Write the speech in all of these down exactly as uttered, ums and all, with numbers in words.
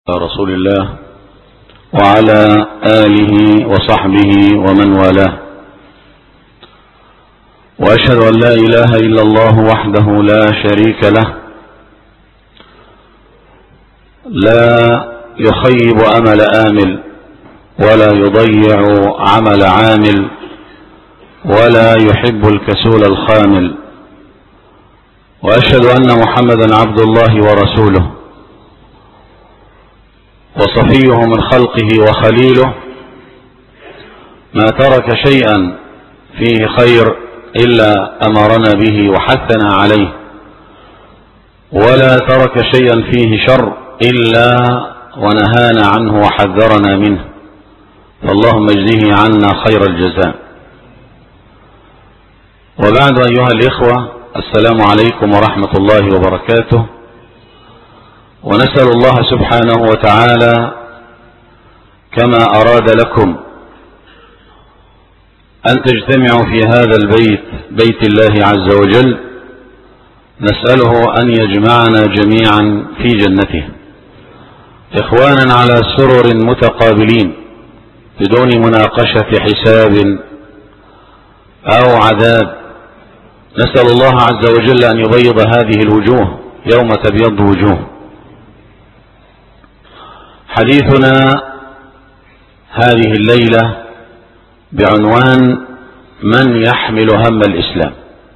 رسول الله وعلى آله وصحبه ومن والاه، وأشهد أن لا إله إلا الله وحده لا شريك له، لا يخيب أمل آمل ولا يضيع عمل عامل ولا يحب الكسول الخامل، وأشهد أن محمدا عبد الله ورسوله وصفيه من خلقه وخليله، ما ترك شيئا فيه خير إلا أمرنا به وحثنا عليه، ولا ترك شيئا فيه شر إلا ونهانا عنه وحذرنا منه، فاللهم اجزه عنا خير الجزاء. وبعد أيها الإخوة، السلام عليكم ورحمة الله وبركاته، ونسأل الله سبحانه وتعالى كما أراد لكم أن تجتمعوا في هذا البيت، بيت الله عز وجل، نسأله أن يجمعنا جميعا في جنته إخوانا على سرر متقابلين بدون مناقشة حساب أو عذاب. نسأل الله عز وجل أن يبيض هذه الوجوه يوم تبيض وجوه. حديثنا هذه الليلة بعنوان من يحمل هم الإسلام.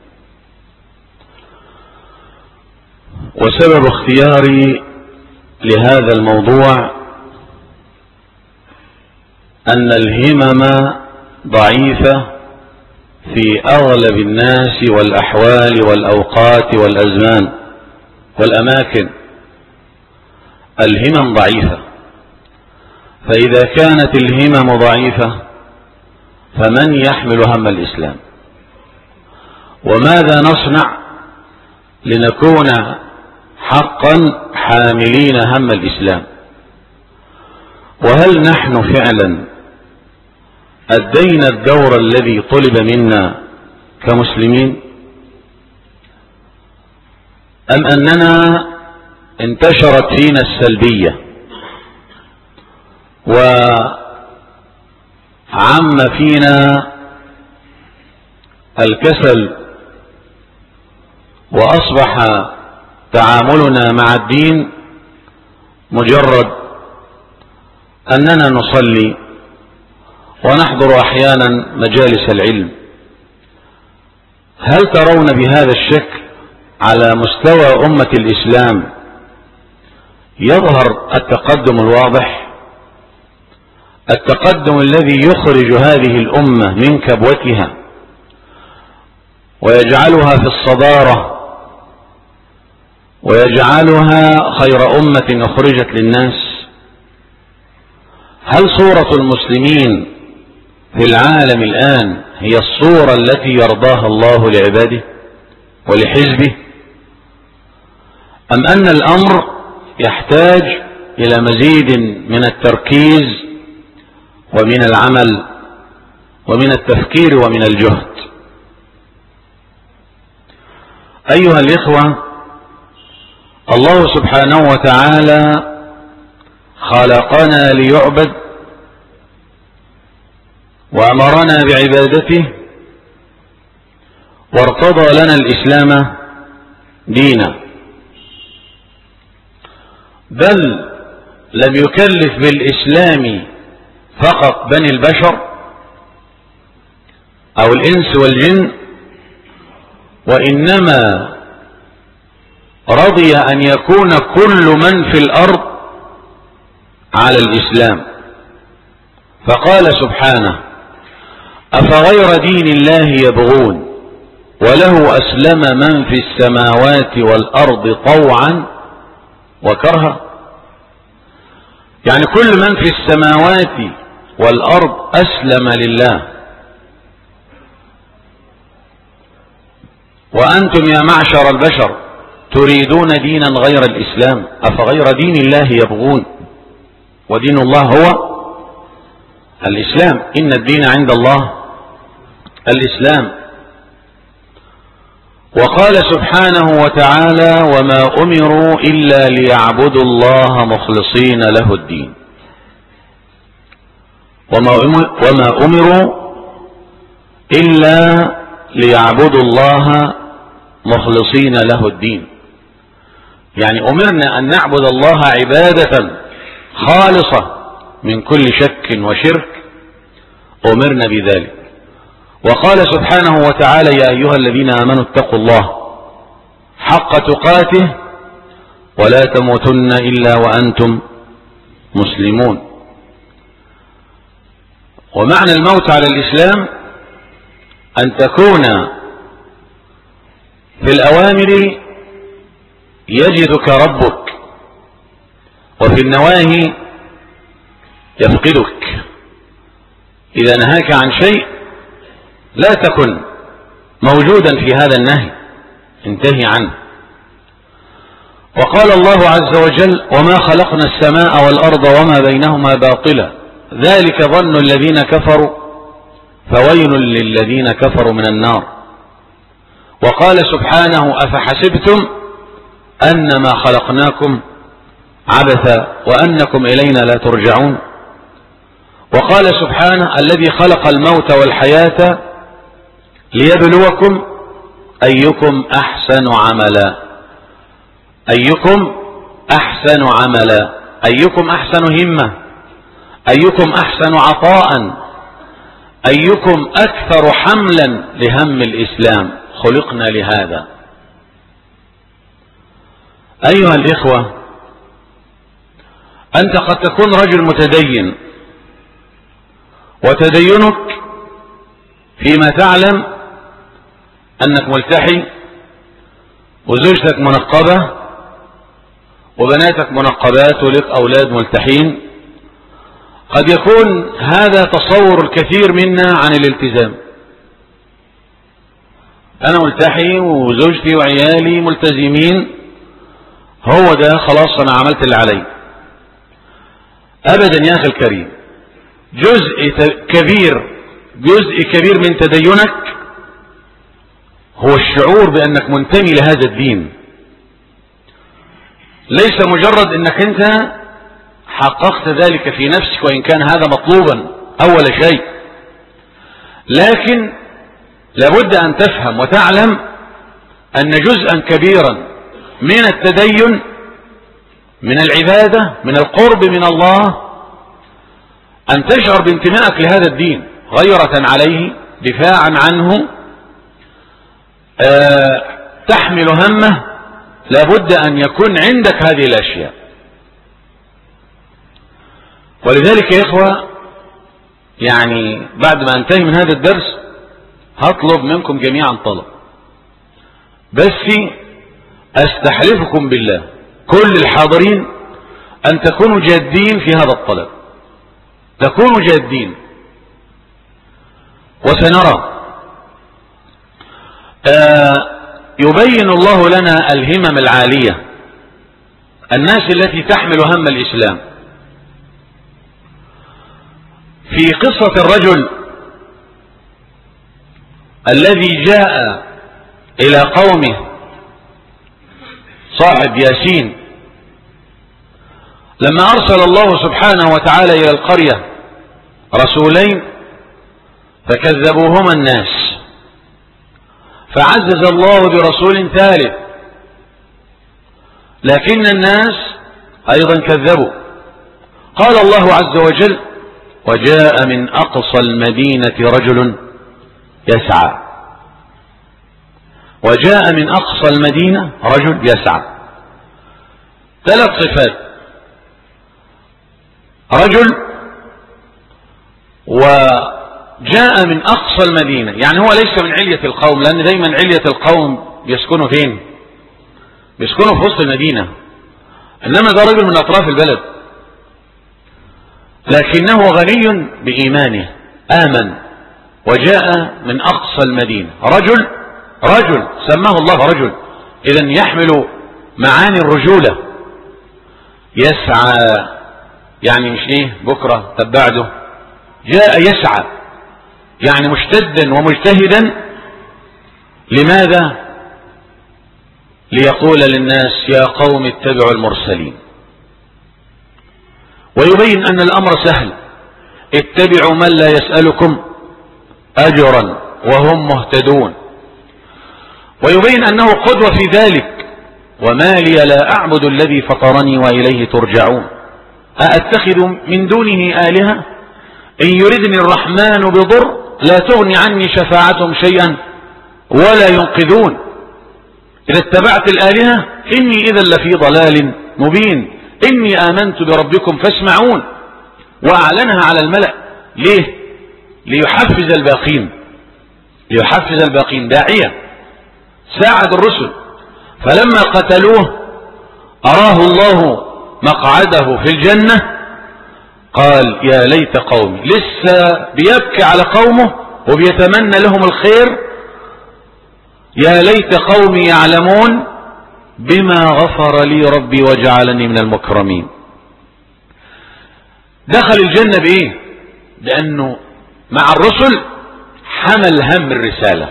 وسبب اختياري لهذا الموضوع أن الهمم ضعيفة في أغلب الناس والأحوال والأوقات والأزمان والأماكن. الهمم ضعيفة، فإذا كانت الهمم ضعيفة فمن يحمل هم الإسلام؟ وماذا نصنع لنكون حقا حاملين هم الإسلام؟ وهل نحن فعلا أدينا الدور الذي طلب منا كمسلمين، أم أننا انتشرت فينا السلبية وعم فينا الكسل، وأصبح تعاملنا مع الدين مجرد أننا نصلي ونحضر أحيانا مجالس العلم؟ هل ترون بهذا الشكل على مستوى أمة الإسلام يظهر التقدم الواضح، التقدم الذي يخرج هذه الأمة من كبوتها ويجعلها في الصدارة ويجعلها خير أمة أخرجت للناس؟ هل صورة المسلمين في العالم الآن هي الصورة التي يرضاها الله لعباده ولحزبه، أم أن الأمر يحتاج إلى مزيد من التركيز ومن العمل ومن التفكير ومن الجهد؟ أيها الإخوة، الله سبحانه وتعالى خلقنا ليعبد وأمرنا بعبادته، وارتضى لنا الإسلام دينا، بل لم يكلف بالإسلام فقط بني البشر أو الإنس والجن، وإنما رضي أن يكون كل من في الأرض على الإسلام، فقال سبحانه: أفغير دين الله يبغون وله أسلم من في السماوات والأرض طوعا وكرها. يعني كل من في السماوات والأرض أسلم لله. وأنتم يا معشر البشر تريدون دينا غير الإسلام، أفغير دين الله يبغون ودين الله هو الإسلام، إن الدين عند الله الإسلام. وقال سبحانه وتعالى: وما أمروا إلا ليعبدوا الله مخلصين له الدين. وما أمروا إلا ليعبدوا الله مخلصين له الدين، يعني أمرنا أن نعبد الله عبادة خالصة من كل شك وشرك، أمرنا بذلك. وقال سبحانه وتعالى: يا أيها الذين آمنوا اتقوا الله حق تقاته ولا تموتن إلا وأنتم مسلمون. ومعنى الموت على الإسلام أن تكون في الأوامر يجدك ربك، وفي النواهي يفقدك. إذا نهاك عن شيء لا تكن موجودا في هذا النهي، انتهي عنه. وقال الله عز وجل: وما خلقنا السماء والأرض وما بينهما باطلا ذلك ظن الذين كفروا فويل للذين كفروا من النار. وقال سبحانه: أفحسبتم أنما خلقناكم عبثا وأنكم إلينا لا ترجعون. وقال سبحانه: الذي خلق الموت والحياة ليبلوكم أيكم أحسن عملا. أيكم أحسن عملا، أيكم أحسن همة، أيكم أحسن عطاء، أيكم أكثر حملا لهم الإسلام. خلقنا لهذا. أيها الإخوة، أنت قد تكون رجل متدين، وتدينك فيما تعلم أنك ملتحي، وزوجتك منقبة، وبناتك منقبات، ولك أولاد ملتحين. قد يكون هذا تصور الكثير منا عن الالتزام. أنا ملتحي وزوجتي وعيالي ملتزمين، هو ده خلاص، أنا عملت اللي علي. أبدا يا أخي الكريم، جزء كبير جزء كبير من تدينك هو الشعور بأنك منتمي لهذا الدين، ليس مجرد أنك أنت حققت ذلك في نفسك، وإن كان هذا مطلوبا أول شيء، لكن لابد أن تفهم وتعلم أن جزءا كبيرا من التدين، من العبادة، من القرب من الله، أن تشعر بانتمائك لهذا الدين، غيرة عليه، دفاعا عنه، أه تحمل همه. لابد أن يكون عندك هذه الأشياء. ولذلك يا إخوة، يعني بعد ما انتهي من هذا الدرس هطلب منكم جميعا طلب، بس أستحلفكم بالله كل الحاضرين أن تكونوا جادين في هذا الطلب، تكونوا جادين. وسنرى آه يبين الله لنا الهمم العالية، الناس التي تحمل هم الإسلام. في قصة الرجل الذي جاء إلى قومه صاحب ياسين، لما أرسل الله سبحانه وتعالى إلى القرية رسولين فكذبوهما الناس، فعزز الله برسول ثالث، لكن الناس أيضا كذبوا. قال الله عز وجل: وجاء من أقصى المدينة رجل يسعى. وجاء من أقصى المدينة رجل يسعى، ثلاث صفات: رجل، وجاء من أقصى المدينة، يعني هو ليس من علية القوم، لأن دايما علية القوم بيسكنوا فين؟ بيسكنوا في وسط المدينة، إنما ده رجل من أطراف البلد، لكنه غني بإيمانه، آمن وجاء من أقصى المدينة. رجل رجل سماه الله رجل، إذن يحمل معاني الرجولة. يسعى يعني مش ايه بكرة تبعده، جاء يسعى يعني مجتدا ومجتهدا. لماذا؟ ليقول للناس يا قوم اتبعوا المرسلين، ويبين أن الأمر سهل، اتبعوا من لا يسألكم أجرا وهم مهتدون، ويبين أنه قدوة في ذلك. وما لي لا أعبد الذي فطرني وإليه ترجعون، أأتخذ من دونه آلهة إن يردني الرحمن بضر لا تغني عني شفاعتهم شيئا ولا ينقذون. إذا اتبعت الآلهة إني إذا لفي ضلال مبين، إني آمنت بربكم فاسمعون. وأعلنها على الملأ ليه؟ ليحفز الباقين، ليحفز الباقين، داعية ساعد الرسل. فلما قتلوه أراه الله مقعده في الجنة، قال يا ليت قومي، لسه بيبكي على قومه وبيتمنى لهم الخير، يا ليت قومي يعلمون بما غفر لي ربي وجعلني من المكرمين. دخل الجنة بإيه؟ لأنه مع الرسل حمل هم الرسالة،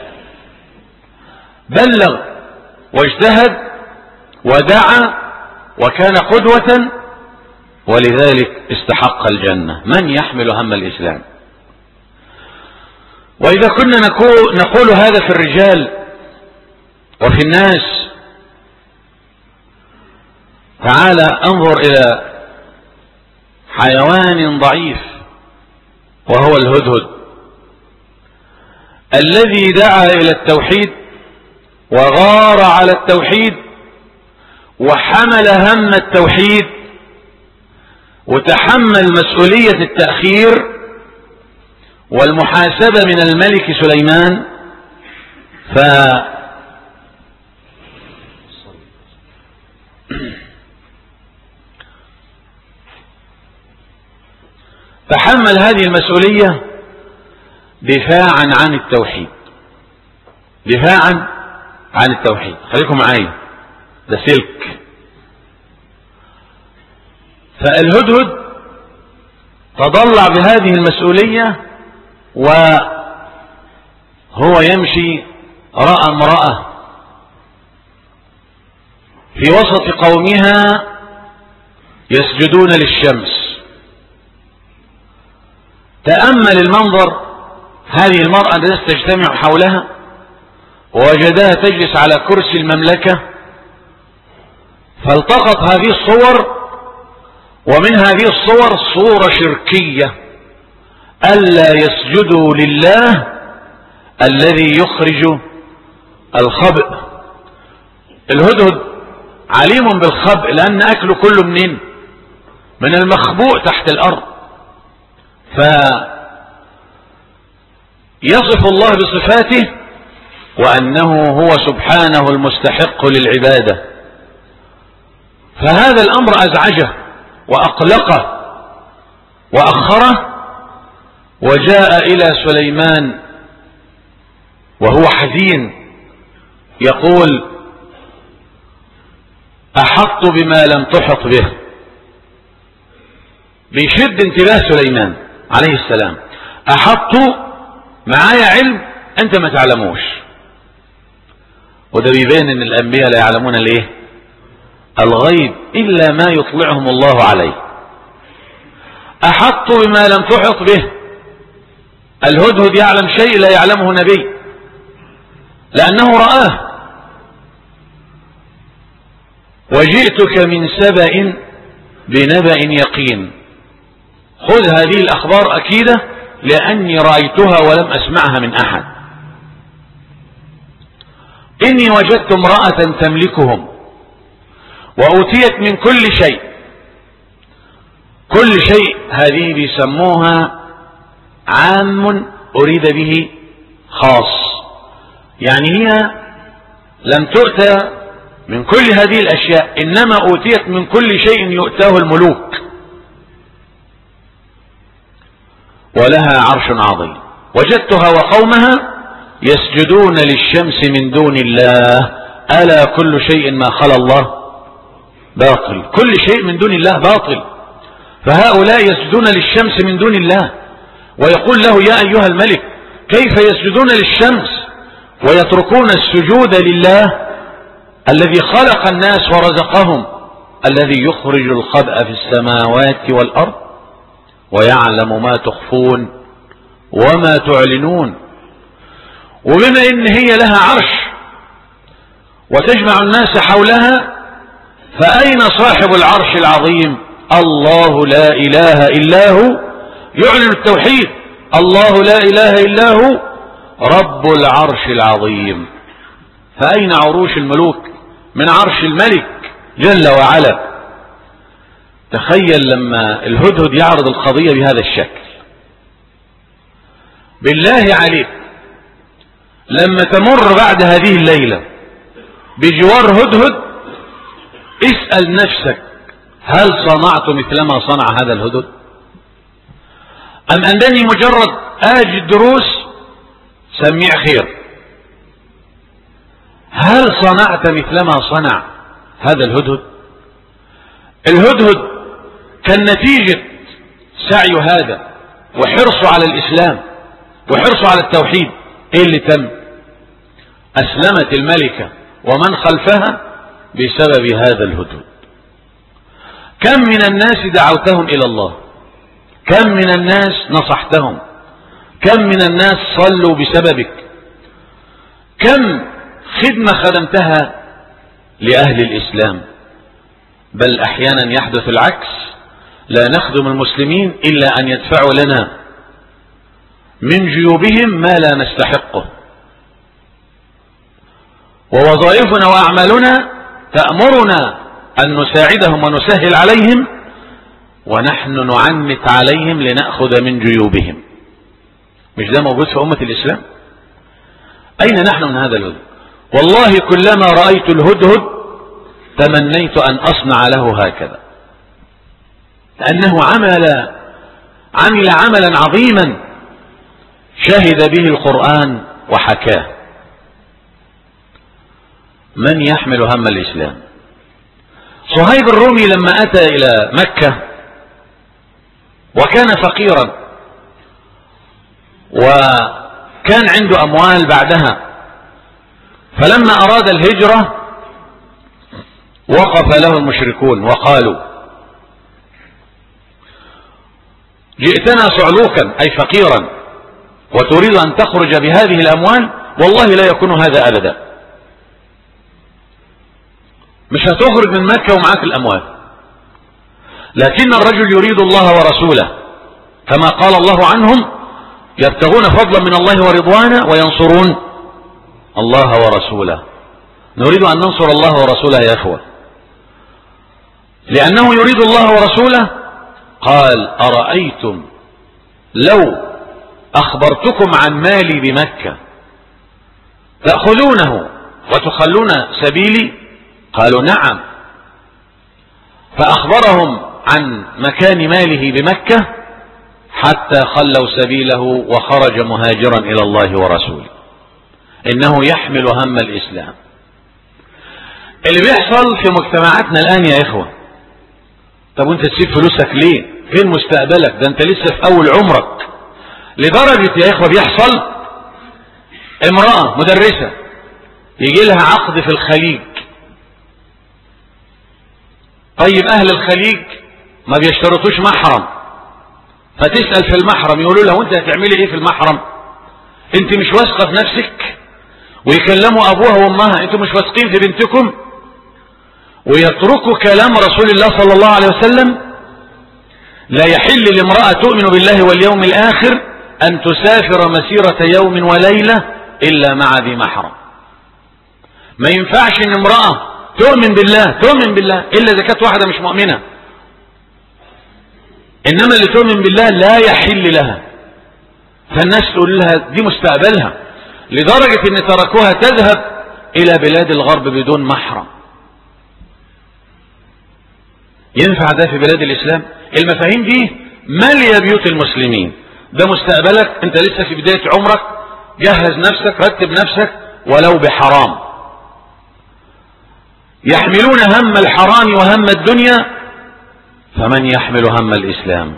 بلغ واجتهد ودعا وكان قدوة، ولذلك استحق الجنة. من يحمل هم الإسلام؟ وإذا كنا نقول هذا في الرجال وفي الناس، تعالى انظر إلى حيوان ضعيف وهو الهدهد الذي دعا إلى التوحيد وغار على التوحيد وحمل هم التوحيد وتحمل مسؤولية التأخير والمحاسبة من الملك سليمان. ف تحمل هذه المسؤولية دفاعا عن التوحيد، دفاعا عن التوحيد. خليكم معايا، ده سلك. فالهدهد تضلع بهذه المسؤولية وهو يمشي، رأى امرأة في وسط قومها يسجدون للشمس. تأمل المنظر، هذه المرأة التي تجتمع حولها ووجدها تجلس على كرسي المملكة، فالتقط هذه الصور، ومن هذه الصور صورة شركية، ألا يسجدوا لله الذي يخرج الخبء. الهدهد عليم بالخبء لأن أكله كله منين؟ من المخبوء تحت الأرض. فيصف الله بصفاته وأنه هو سبحانه المستحق للعبادة. فهذا الأمر أزعجه وأقلقه وأخره، وجاء إلى سليمان وهو حزين يقول أحط بما لم تحط به. بيشد انتباه سليمان عليه السلام، أحط معايا علم أنت ما تعلموش. وده بيبين أن الأنبياء لا يعلمون الايه؟ الغيب إلا ما يطلعهم الله عليه. أحط بما لم تحط به. الهدهد يعلم شيء لا يعلمه نبي لأنه رآه. وجئتك من سبأ بنبأ يقين. خذ هذه الأخبار أكيدة لأني رأيتها ولم أسمعها من أحد. إني وجدت امرأة تملكهم وأوتيت من كل شيء. كل شيء هذه بيسموها عام أريد به خاص، يعني هي لم تؤتى من كل هذه الأشياء، إنما أوتيت من كل شيء يؤتاه الملوك. ولها عرش عظيم. وجدتها وقومها يسجدون للشمس من دون الله ألا كل شيء ما خلا الله باطل. كل شيء من دون الله باطل. فهؤلاء يسجدون للشمس من دون الله، ويقول له يا أيها الملك كيف يسجدون للشمس ويتركون السجود لله؟ الذي خلق الناس ورزقهم، الذي يخرج الخبأ في السماوات والأرض ويعلم ما تخفون وما تعلنون. وبما ان هي لها عرش وتجمع الناس حولها، فأين صاحب العرش العظيم؟ الله لا إله إلا هو يعلن التوحيد، الله لا إله إلا هو رب العرش العظيم. فأين عروش الملوك من عرش الملك جل وعلا؟ تخيل لما الهدهد يعرض القضية بهذا الشكل. بالله عليك لما تمر بعد هذه الليلة بجوار هدهد، اسأل نفسك هل صنعت مثلما صنع هذا الهدهد، أم أنني مجرد آجي دروس سميع خير؟ هل صنعت مثلما صنع هذا الهدهد؟ الهدهد كان نتيجة سعي هذا وحرصه على الإسلام وحرصه على التوحيد، ايه اللي تم؟ أسلمت الملكة ومن خلفها بسبب هذا الهدهد. كم من الناس دعوتهم إلى الله، كم من الناس نصحتهم، كم من الناس صلوا بسببك، كم خدمة خدمتها لأهل الإسلام. بل أحيانا يحدث العكس، لا نخدم المسلمين إلا أن يدفعوا لنا من جيوبهم ما لا نستحقه. ووظائفنا وأعمالنا تأمرنا أن نساعدهم ونسهل عليهم، ونحن نعنت عليهم لنأخذ من جيوبهم. مش ده موجود في أمة الإسلام؟ أين نحن من هذا الهدهد؟ والله كلما رأيت الهدهد تمنيت أن أصنع له هكذا، لأنه عمل عمل عملا عظيما شهد به القرآن وحكاه. من يحمل هم الإسلام؟ صهيب الرومي لما أتى إلى مكة وكان فقيرا وكان عنده أموال بعدها، فلما أراد الهجرة وقف له المشركون وقالوا: جئتنا صعلوكا أي فقيرا وتريد أن تخرج بهذه الأموال، والله لا يكون هذا أبدا، مش هتخرج من مكة ومعاك الأموال. لكن الرجل يريد الله ورسوله، كما قال الله عنهم: يبتغون فضلا من الله ورضوانا وينصرون الله ورسوله. نريد أن ننصر الله ورسوله يا أخوة، لأنه يريد الله ورسوله. قال: أرأيتم لو أخبرتكم عن مالي بمكة تأخذونه وتخلون سبيلي؟ قالوا: نعم. فأخبرهم عن مكان ماله بمكة حتى خلوا سبيله وخرج مهاجرا إلى الله ورسوله. إنه يحمل هم الإسلام. اللي بيحصل في مجتمعاتنا الآن يا إخوة، طب وانت تسيب فلوسك ليه؟ فين مستقبلك؟ ده انت لسه في أول عمرك. لدرجة يا إخوة بيحصل امرأة مدرسة يجي لها عقد في الخليج. طيب أهل الخليج ما بيشترطوش محرم، فتسأل في المحرم يقولوا له: وانت هتعملي ايه في المحرم؟ انت مش واثقة في نفسك؟ ويكلموا أبوها وأمها: انتوا مش واثقين في بنتكم؟ ويتركوا كلام رسول الله صلى الله عليه وسلم: لا يحل لامرأة تؤمن بالله واليوم الآخر أن تسافر مسيرة يوم وليلة إلا مع ذي محرم. ما ينفعش ان امرأة تؤمن بالله تؤمن بالله إلا إذا كانت واحدة مش مؤمنة، إنما اللي تؤمن بالله لا يحل لها. فالناس تقول لها دي مستقبلها، لدرجة ان تركوها تذهب إلى بلاد الغرب بدون محرم. ينفع ده في بلاد الإسلام؟ المفاهيم دي مالية بيوت المسلمين. ده مستقبلك، انت لسه في بداية عمرك، جهز نفسك، رتب نفسك ولو بحرام. يحملون هم الحرام وهم الدنيا، فمن يحمل هم الإسلام؟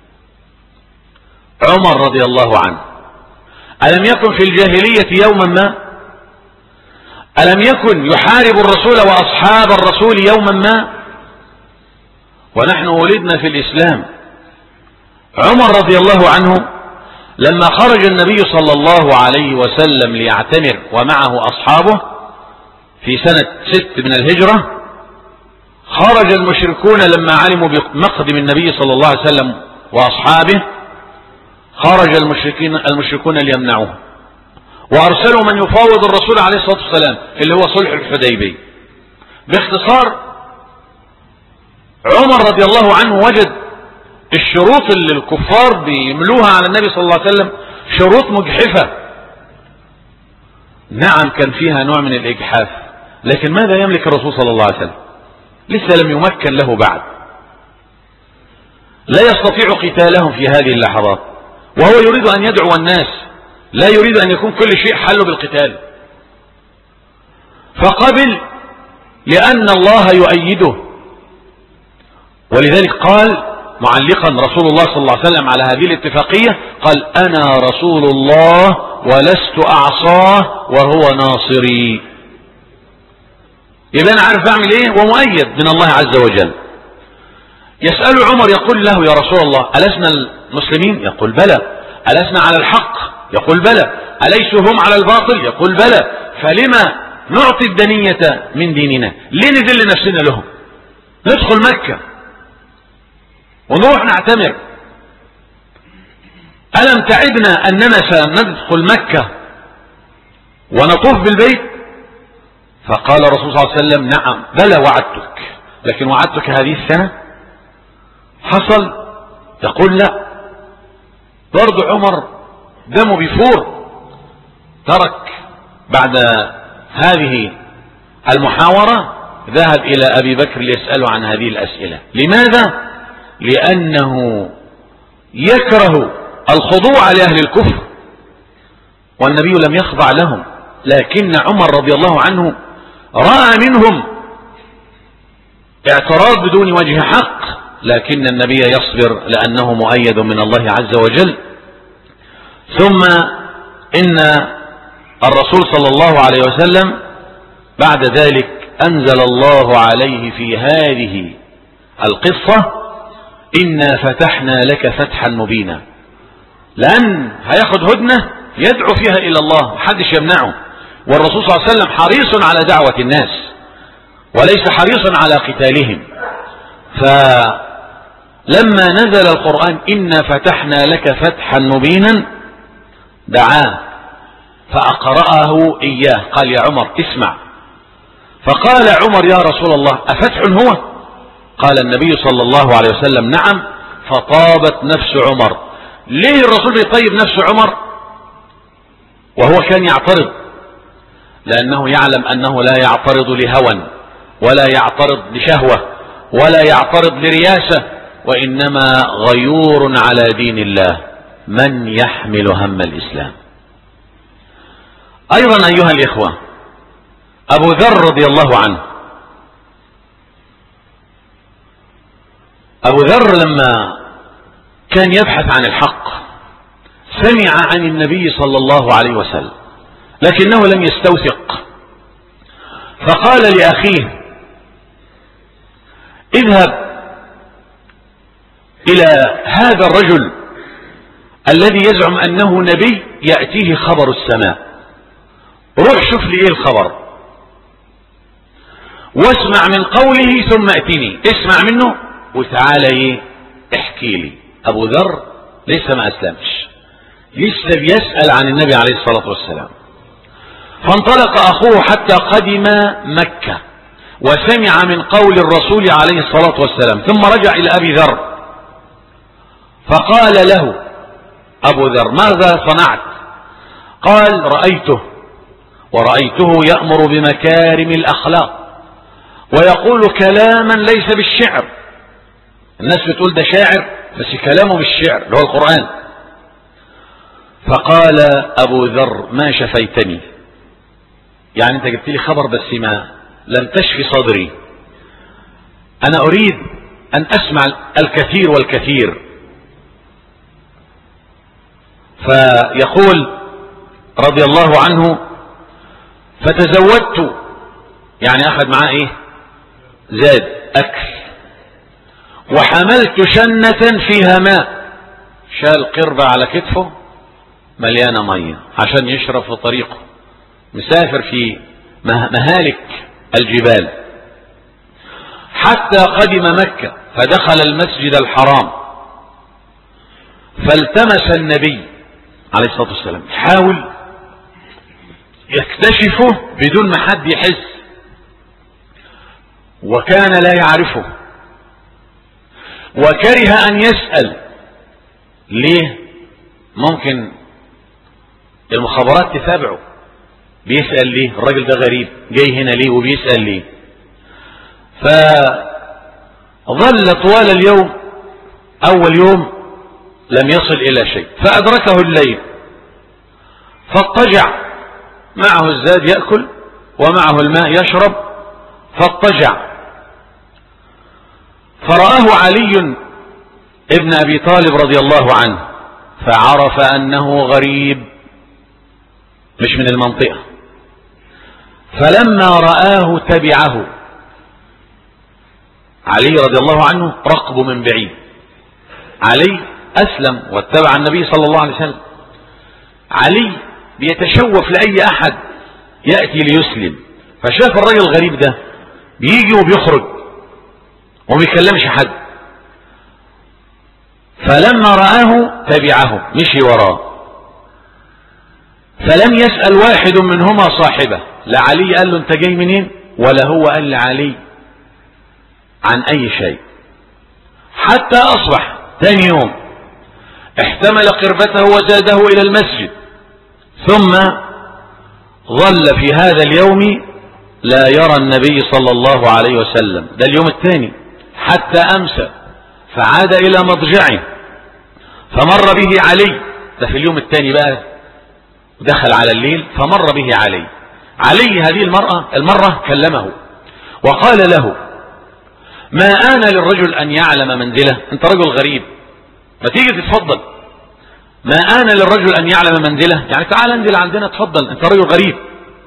عمر رضي الله عنه، ألم يكن في الجاهلية يوما ما ألم يكن يحارب الرسول وأصحاب الرسول يوما ما؟ ونحن ولدنا في الإسلام. عمر رضي الله عنه لما خرج النبي صلى الله عليه وسلم ليعتمر ومعه أصحابه في سنة ست من الهجرة، خرج المشركون لما علموا بمقدم النبي صلى الله عليه وسلم وأصحابه، خرج المشركين المشركون ليمنعوه، وأرسلوا من يفاوض الرسول عليه الصلاة والسلام اللي هو صلح الحديبية. باختصار، عمر رضي الله عنه وجد الشروط اللي الكفار بيملوها على النبي صلى الله عليه وسلم شروط مجحفة. نعم كان فيها نوع من الإجحاف، لكن ماذا يملك الرسول صلى الله عليه وسلم؟ لسه لم يمكن له بعد، لا يستطيع قتالهم في هذه اللحظات، وهو يريد أن يدعو الناس، لا يريد أن يكون كل شيء حل بالقتال. فقبل لأن الله يؤيده، ولذلك قال معلقا رسول الله صلى الله عليه وسلم على هذه الاتفاقية، قال أنا رسول الله ولست أعصاه وهو ناصري. يبقى أنا عارف أعمل إيه ومؤيد من الله عز وجل. يسأل عمر يقول له يا رسول الله ألسنا المسلمين؟ يقول بلى. ألسنا على الحق؟ يقول بلى. أليسوا هم على الباطل؟ يقول بلى. فلما نعطي الدنية من ديننا؟ ليه نذل نفسنا لهم؟ ندخل مكة ونروح نعتمر. ألم تعدنا أننا سندخل مكة ونطوف بالبيت؟ فقال الرسول صلى الله عليه وسلم نعم بلى وعدتك، لكن وعدتك هذه السنة حصل؟ يقول لا. برضو عمر دمه بيفور، ترك بعد هذه المحاورة ذهب إلى أبي بكر ليسأله عن هذه الأسئلة. لماذا؟ لأنه يكره الخضوع لأهل الكفر، والنبي لم يخضع لهم، لكن عمر رضي الله عنه رأى منهم اعتراض بدون وجه حق، لكن النبي يصبر لأنه مؤيد من الله عز وجل. ثم إن الرسول صلى الله عليه وسلم بعد ذلك أنزل الله عليه في هذه القصة إنا فتحنا لك فتحا مبينا، لأن هياخد هدنة يدعو فيها إلى الله محدش يمنعه، والرسول صلى الله عليه وسلم حريص على دعوة الناس وليس حريصا على قتالهم. فلما نزل القرآن إنا فتحنا لك فتحا مبينا دعاه فأقرأه إياه، قال يا عمر اسمع. فقال عمر يا رسول الله أفتح هو؟ قال النبي صلى الله عليه وسلم نعم. فطابت نفس عمر. ليه الرسول يطيب نفس عمر وهو كان يعترض؟ لأنه يعلم أنه لا يعترض لهوى ولا يعترض لشهوة ولا يعترض لرياسة، وإنما غيور على دين الله من يحمل هم الإسلام. أيضا أيها الإخوة، أبو ذر رضي الله عنه، أبو ذر لما كان يبحث عن الحق سمع عن النبي صلى الله عليه وسلم لكنه لم يستوثق، فقال لأخيه اذهب إلى هذا الرجل الذي يزعم أنه نبي يأتيه خبر السماء، روح شوف لي ايه الخبر واسمع من قوله ثم ائتني، اسمع منه وتعالى ايه احكي لي. أبو ذر ليس ما أسلمش، لسه بيسأل عن النبي عليه الصلاة والسلام. فانطلق أخوه حتى قدم مكة وسمع من قول الرسول عليه الصلاة والسلام، ثم رجع إلى أبي ذر فقال له أبو ذر ماذا صنعت؟ قال رأيته ورأيته يأمر بمكارم الأخلاق ويقول كلاما ليس بالشعر. الناس بتقول ده شاعر بس كلامه بالشعر اللي هو القرآن. فقال أبو ذر ما شفيتني، يعني أنت جبت لي خبر بس ما لم تشفي صدري، أنا أريد أن أسمع الكثير والكثير. فيقول رضي الله عنه فتزودت، يعني أخذ معاه إيه؟ زاد أكل. وحملت شنة فيها ماء، شال قربة على كتفه مليانة مية عشان يشرب في طريقه، مسافر في مهالك الجبال. حتى قدم مكة فدخل المسجد الحرام، فالتمس النبي عليه الصلاة والسلام، حاول يكتشفه بدون ما حد يحس، وكان لا يعرفه، وكره أن يسأل. ليه؟ ممكن المخابرات تتابعه، بيسأل ليه؟ الراجل ده غريب جاي هنا ليه وبيسأل ليه؟ فظل طوال اليوم، أول يوم لم يصل إلى شيء، فأدركه الليل فاضطجع، معه الزاد يأكل ومعه الماء يشرب، فاضطجع. فرآه علي ابن أبي طالب رضي الله عنه، فعرف أنه غريب مش من المنطقة، فلما رآه تبعه. علي رضي الله عنه رقبه من بعيد، علي أسلم واتبع النبي صلى الله عليه وسلم. علي بيتشوف لأي أحد يأتي ليسلم، فشاف الرجل الغريب ده بيجي وبيخرج وما بيكلمش حد، فلما رآه تبعه، مشي وراه، فلم يسأل واحد منهما صاحبه، لا علي قال له انت جاي منين ولا هو قال لعلي عن اي شيء، حتى اصبح ثاني يوم احتمل قربته وزاده الى المسجد، ثم ظل في هذا اليوم لا يرى النبي صلى الله عليه وسلم، ده اليوم الثاني، حتى امسى، فعاد الى مضجعه، فمر به علي، ده في اليوم الثاني بقى، دخل على الليل فمر به علي. علي هذه المرأة المرة كلمه وقال له: ما آن للرجل أن يعلم منزله، أنت رجل غريب ما تيجي تتفضل، ما آن للرجل أن يعلم منزله، يعني تعال انزل عندنا تفضل، أنت رجل غريب.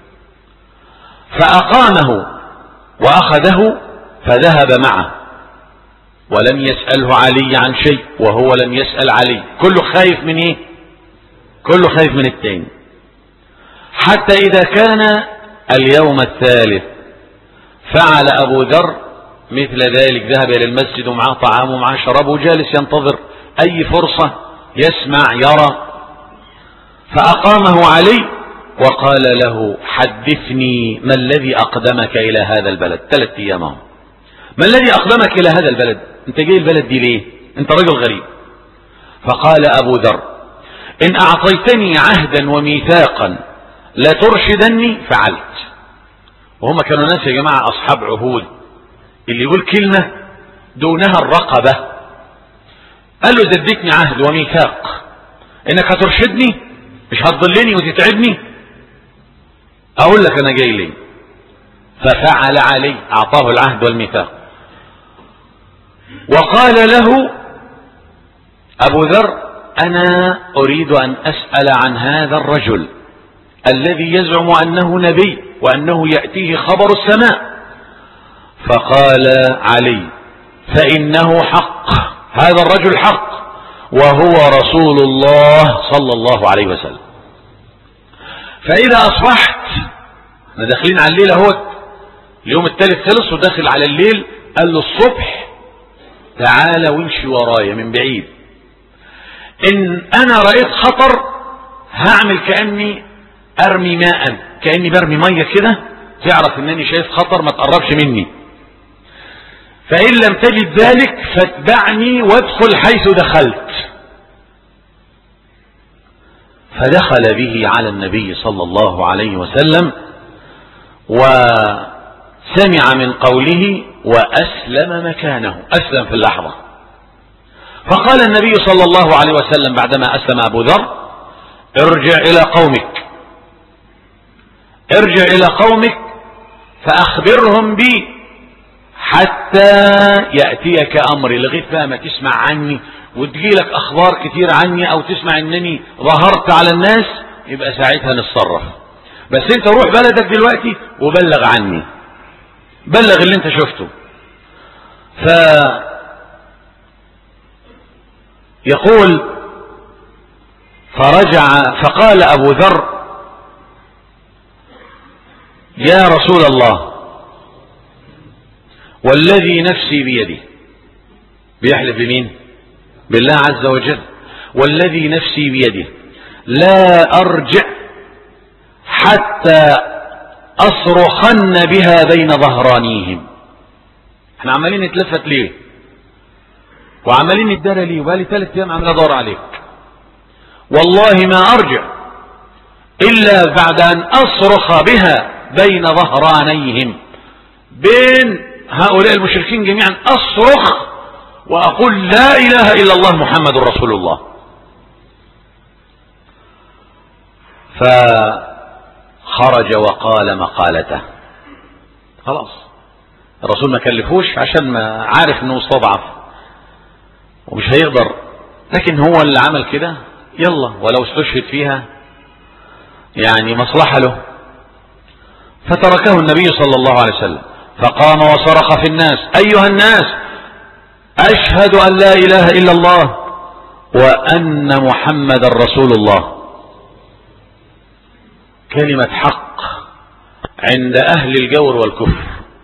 فأقامه وأخذه فذهب معه، ولم يسأله علي عن شيء وهو لم يسأل علي، كله خايف من ايه؟ كله خايف من التاني. حتى إذا كان اليوم الثالث فعل أبو ذر مثل ذلك، ذهب إلى المسجد ومعه طعام ومعه شراب وجالس ينتظر أي فرصة يسمع يرى. فأقامه علي وقال له: حدثني ما الذي أقدمك إلى هذا البلد؟ ثلاث أيام اهو، ما الذي أقدمك إلى هذا البلد؟ أنت جاي البلد دي ليه؟ أنت رجل غريب. فقال أبو ذر: إن أعطيتني عهدا وميثاقا لترشدني فعلت. وهم كانوا ناس يا جماعة أصحاب عهود، اللي يقول كلمة دونها الرقبة. قال له: إذا اديتني عهد وميثاق إنك هترشدني مش هتضلني وتتعبني، أقول لك أنا جاي ليه. ففعل علي، أعطاه العهد والميثاق. وقال له أبو ذر: أنا أريد أن أسأل عن هذا الرجل الذي يزعم أنه نبي وأنه يأتيه خبر السماء. فقال علي: فإنه حق، هذا الرجل حق، وهو رسول الله صلى الله عليه وسلم. فإذا أصبحت، احنا داخلين على الليل اهوت، اليوم الثالث خلص وداخل على الليل، قال له الصبح تعالى وامشي ورايا من بعيد، إن أنا رأيت خطر هعمل كأني أرمي ماء، كأني برمي مية كده، تعرف إنني شايف خطر ما تقربش مني. فإن لم تجد ذلك فاتبعني وادخل حيث دخلت. فدخل به على النبي صلى الله عليه وسلم وسمع من قوله وأسلم مكانه، أسلم في اللحظة. فقال النبي صلى الله عليه وسلم بعدما أسلم أبو ذر: ارجع إلى قومك، ارجع إلى قومك فأخبرهم بي حتى يأتيك أمري، لغاية بقى ما تسمع عني وتجيلك أخبار كتير عني، أو تسمع أنني ظهرت على الناس، يبقى ساعتها نتصرف. بس انت روح بلدك دلوقتي وبلغ عني، بلغ اللي انت شفته. فيقول فرجع فقال أبو ذر يا رسول الله والذي نفسي بيده، بيحلف بمين؟ بالله عز وجل، والذي نفسي بيده لا أرجع حتى أصرخن بها بين ظهرانيهم. احنا عمالين نتلفت ليه وعمالين ندار ليه وبقالي ثلاث ايام عمال ادور عليك، والله ما أرجع إلا بعد أن أصرخ بها بين ظهرانيهم، بين هؤلاء المشركين جميعا أصرخ وأقول لا إله إلا الله محمد رسول الله. فخرج وقال مقالته. خلاص الرسول ما كلفوش عشان ما عارف انه مستضعف ومش هيقدر، لكن هو اللي عمل كده، يلا ولو استشهد فيها يعني مصلحة له. فتركه النبي صلى الله عليه وسلم فقام وصرخ في الناس أيها الناس أشهد أن لا إله إلا الله وأن محمد رسول الله. كلمة حق عند أهل الجور والكفر.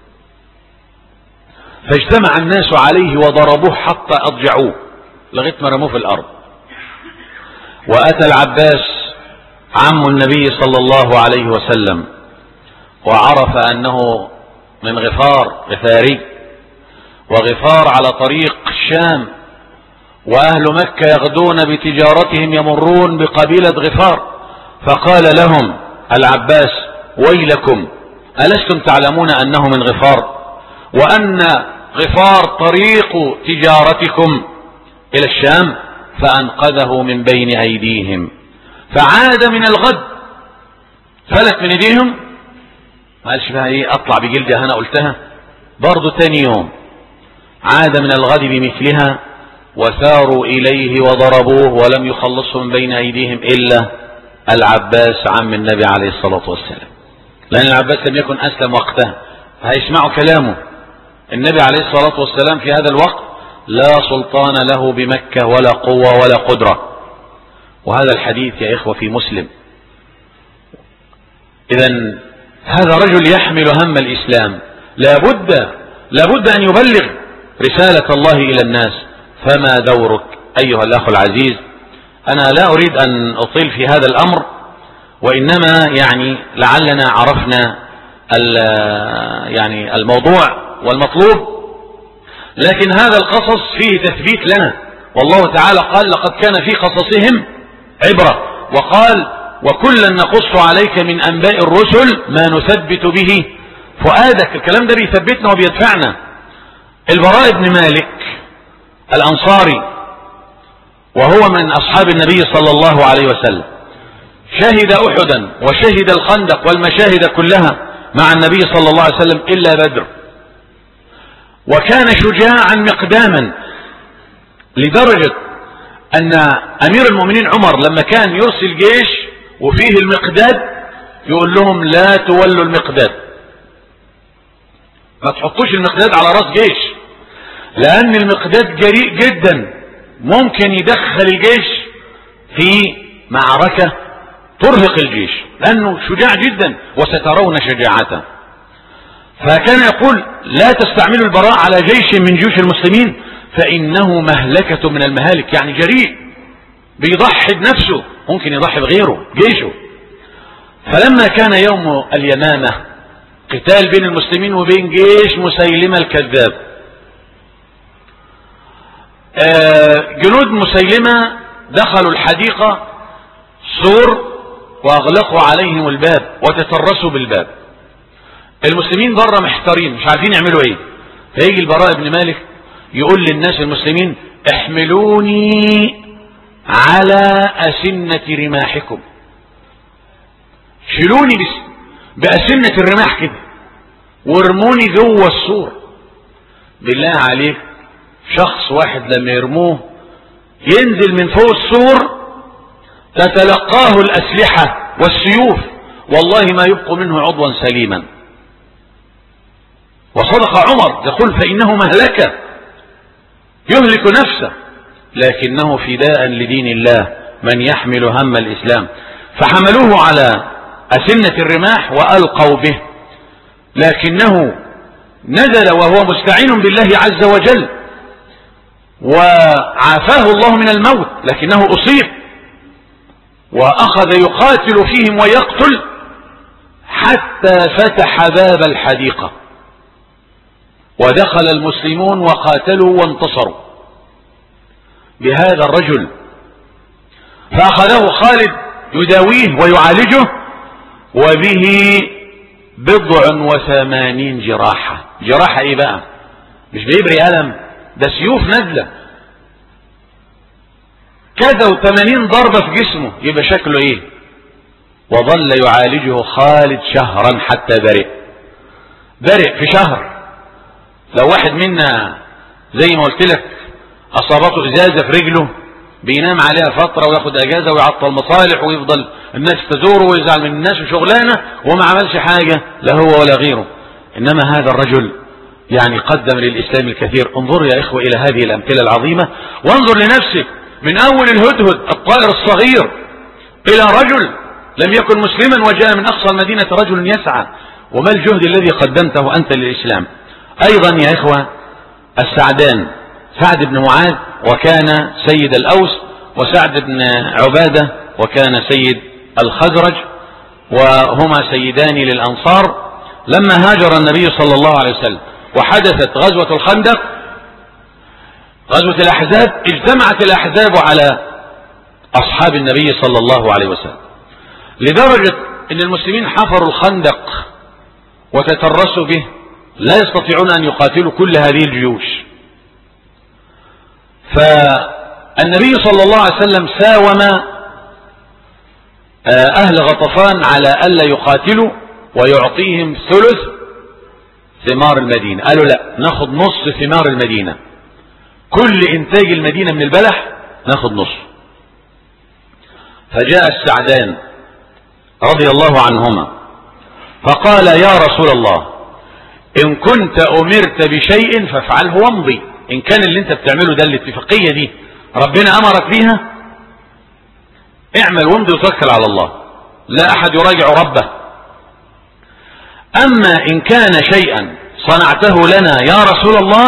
فاجتمع الناس عليه وضربوه حتى أضجعوه لغاية ما رموه في الأرض. وأتى العباس عم النبي صلى الله عليه وسلم وعرف أنه من غفار غفاري، وغفار على طريق الشام، وأهل مكة يغدون بتجارتهم يمرون بقبيلة غفار. فقال لهم العباس ويلكم ألستم تعلمون أنه من غفار وأن غفار طريق تجارتكم إلى الشام؟ فأنقذه من بين أيديهم فعاد من الغد، فلت من ايديهم، ما قالش بقى ايه اطلع بجلدي انا قلتها، برضو تاني يوم عاد من الغد بمثلها وساروا اليه وضربوه ولم يخلصوا من بين ايديهم الا العباس عم النبي عليه الصلاة والسلام، لان العباس لم يكن اسلم وقتها فهيسمعوا كلامه. النبي عليه الصلاة والسلام في هذا الوقت لا سلطان له بمكة ولا قوة ولا قدرة. وهذا الحديث يا إخوة في مسلم. إذن هذا رجل يحمل هم الإسلام، لابد لابد أن يبلغ رسالة الله إلى الناس. فما دورك أيها الأخ العزيز؟ أنا لا أريد أن أطيل في هذا الأمر، وإنما يعني لعلنا عرفنا يعني الموضوع والمطلوب، لكن هذا القصص فيه تثبيت لنا، والله تعالى قال لقد كان في قصصهم عبرة، وقال وكلا نقص عليك من أنباء الرسل ما نثبت به فؤادك. الكلام ده بيثبتنا وبيدفعنا. البراء بن مالك الأنصاري وهو من أصحاب النبي صلى الله عليه وسلم شهد أحدا وشهد الخندق والمشاهد كلها مع النبي صلى الله عليه وسلم إلا بدر، وكان شجاعا مقداما لدرجة أن أمير المؤمنين عمر لما كان يرسل جيش وفيه المقداد يقول لهم لا تولوا المقداد، ما تحطوش المقداد على راس جيش، لأن المقداد جريء جدا ممكن يدخل الجيش في معركة ترهق الجيش، لأنه شجاع جدا وسترون شجاعته. فكان يقول لا تستعملوا البراء على جيش من جيوش المسلمين فإنه مهلكة من المهالك، يعني جريء بيضحي بنفسه ممكن يضحي بغيره جيشه. فلما كان يوم اليمامة قتال بين المسلمين وبين جيش مسيلمة الكذاب، جنود مسيلمة دخلوا الحديقة سور واغلقوا عليهم الباب وتترسوا بالباب. المسلمين بره محتارين مش عارفين يعملوا ايه، فيجي البراء بن مالك يقول للناس المسلمين احملوني على أسنة رماحكم، شيلوني بس بأسنة الرماح كده وارموني جوه السور. بالله عليك شخص واحد لما يرموه ينزل من فوق السور تتلقاه الأسلحة والسيوف والله ما يبقى منه عضوا سليما. وصدق عمر يقول فإنه مهلكة يهلك نفسه، لكنه فداء لدين الله من يحمل هم الإسلام. فحملوه على أسنة الرماح وألقوا به، لكنه نزل وهو مستعين بالله عز وجل وعافاه الله من الموت، لكنه أصيب وأخذ يقاتل فيهم ويقتل حتى فتح باب الحديقة ودخل المسلمون وقاتلوا وانتصروا بهذا الرجل. فأخذه خالد يداويه ويعالجه وبه بضع وثمانين جراحة. جراحة ايه بقى؟ مش بيبري ألم، ده سيوف نزلة كذا وثمانين ضربة في جسمه، يبقى شكله ايه؟ وظل يعالجه خالد شهرا حتى برئ. برئ في شهر. لو واحد منا زي ما قلت لك اصابته ازازة في رجله بينام عليها فترة وياخد اجازة ويعطل مصالح ويفضل الناس تزوره ويزعل من الناس وشغلانة وما عملش حاجة لا هو ولا غيره. انما هذا الرجل يعني قدم للاسلام الكثير. انظر يا اخوة الى هذه الامثلة العظيمة، وانظر لنفسك من اول الهدهد الطائر الصغير الى رجل لم يكن مسلما وجاء من اقصى المدينة رجل يسعى. وما الجهد الذي قدمته انت للاسلام. ايضا يا اخوة السعدان، سعد بن معاذ وكان سيد الاوس، وسعد بن عبادة وكان سيد الخزرج، وهما سيدان للانصار. لما هاجر النبي صلى الله عليه وسلم وحدثت غزوة الخندق غزوة الاحزاب، اجتمعت الاحزاب على اصحاب النبي صلى الله عليه وسلم لدرجة ان المسلمين حفروا الخندق وتترسوا به، لا يستطيعون ان يقاتلوا كل هذه الجيوش. فالنبي صلى الله عليه وسلم ساوم اهل غطفان على الا يقاتلوا ويعطيهم ثلث ثمار المدينة. قالوا لا، ناخد نص ثمار المدينة، كل انتاج المدينة من البلح ناخد نص. فجاء السعدان رضي الله عنهما فقال يا رسول الله ان كنت امرت بشيء فافعله وامضي. ان كان اللي انت بتعمله ده الاتفاقية دي ربنا امرك بيها اعمل وامضي وتوكل على الله، لا احد يراجع ربه. اما ان كان شيئا صنعته لنا يا رسول الله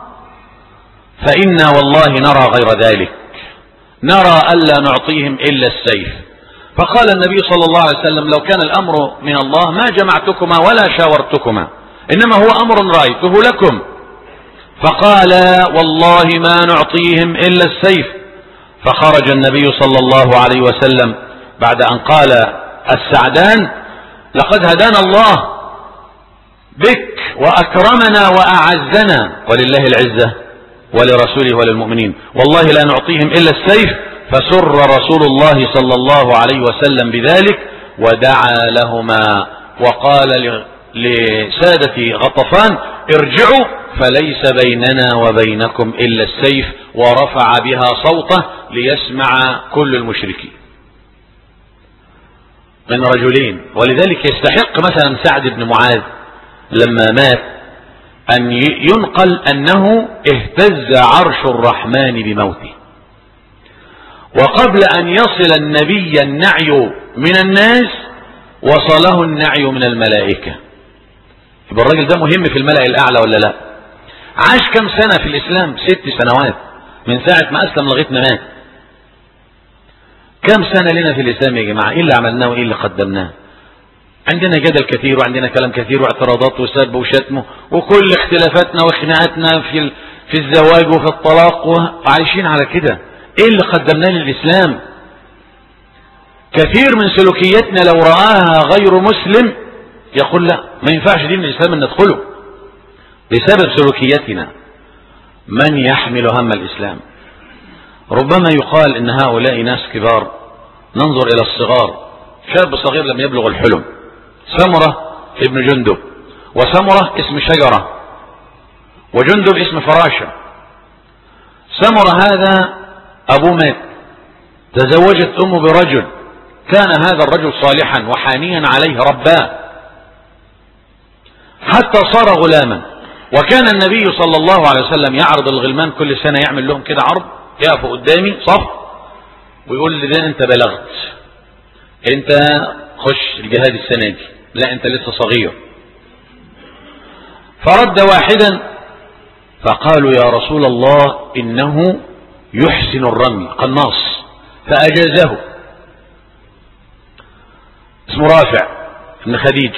فإنا والله نرى غير ذلك، نرى ألا نعطيهم إلا السيف. فقال النبي صلى الله عليه وسلم لو كان الأمر من الله ما جمعتكما ولا شاورتكما، إنما هو أمر رأيته لكم. فقال والله ما نعطيهم إلا السيف. فخرج النبي صلى الله عليه وسلم بعد أن قال السعدان لقد هدانا الله بك وأكرمنا وأعزنا ولله العزة ولرسوله وللمؤمنين، والله لا نعطيهم إلا السيف. فسر رسول الله صلى الله عليه وسلم بذلك ودعا لهما وقال لسادة غطفان ارجعوا فليس بيننا وبينكم إلا السيف، ورفع بها صوته ليسمع كل المشركين من رجلين. ولذلك يستحق مثلا سعد بن معاذ لما مات أن ينقل أنه اهتز عرش الرحمن بموته، وقبل أن يصل النبي النعي من الناس وصله النعي من الملائكة. يبقى الراجل ده مهم في الملأ الأعلى ولا لا؟ عاش كم سنة في الإسلام؟ ست سنوات من ساعة ما أسلم لغاية ما مات. كم سنة لنا في الإسلام يا جماعة؟ إيه اللي عملناه وإيه اللي قدمناه؟ عندنا جدل كثير وعندنا كلام كثير واعتراضات وسب وشتم وكل اختلافاتنا وخناقاتنا في في الزواج وفي الطلاق وعايشين على كده. ايه اللي قدمناه للإسلام؟ كثير من سلوكياتنا لو رآها غير مسلم يقول لا ما ينفعش دين الإسلام ان ندخله بسبب سلوكياتنا. من يحمل هم الإسلام؟ ربما يقال ان هؤلاء ناس كبار، ننظر الى الصغار. شاب صغير لم يبلغ الحلم، سمرة ابن جندب، وسمرة اسم شجرة وجندب اسم فراشة. سمرة هذا أبوه مات، تزوجت أمه برجل كان هذا الرجل صالحا وحانيا عليه رباه حتى صار غلاما. وكان النبي صلى الله عليه وسلم يعرض الغلمان كل سنة، يعمل لهم كده عرض، يقفوا قدامي صف ويقول لي ده انت بلغت، انت خش الجهاد السنة دي، لا انت لسه صغير. فرد واحدا فقالوا يا رسول الله انه يحسن الرمي قناص، فاجازه، اسمه رافع بن خديج.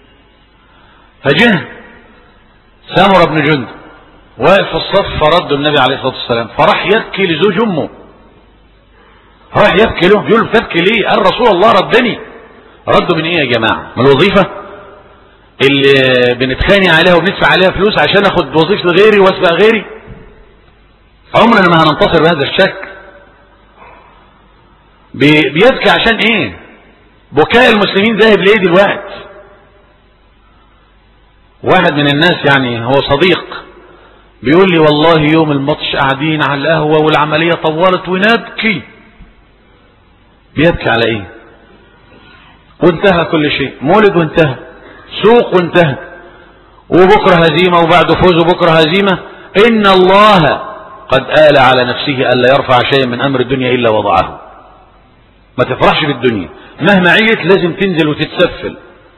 فجه سامر بن جند واقف في الصف، فرد النبي عليه الصلاة والسلام، فراح يبكي لزوج امه، راح يبكي له، بيقول له تبكي ليه؟ قال رسول الله ردني. رده من ايه يا جماعة؟ من الوظيفة اللي بنتخانق عليها وبندفع عليها فلوس عشان اخد وظيفة غيري واسبق غيري؟ عمرنا ما هننتصر بهذا الشكل. بيبكي عشان ايه؟ بكاء المسلمين ذاهب ليه دلوقتي؟ واحد من الناس يعني هو صديق بيقول لي والله يوم الماتش قاعدين على القهوة والعملية طولت ونبكي. بيبكي على ايه؟ وانتهى كل شيء، مولد وانتهى، سوق وانتهى، وبكرة هزيمة وبعد فوز وبكرة هزيمة. ان الله قد آل على نفسه ألا يرفع شيئا من امر الدنيا الا وضعه. ما تفرحش بالدنيا، مهما عيت لازم تنزل وتتسفل.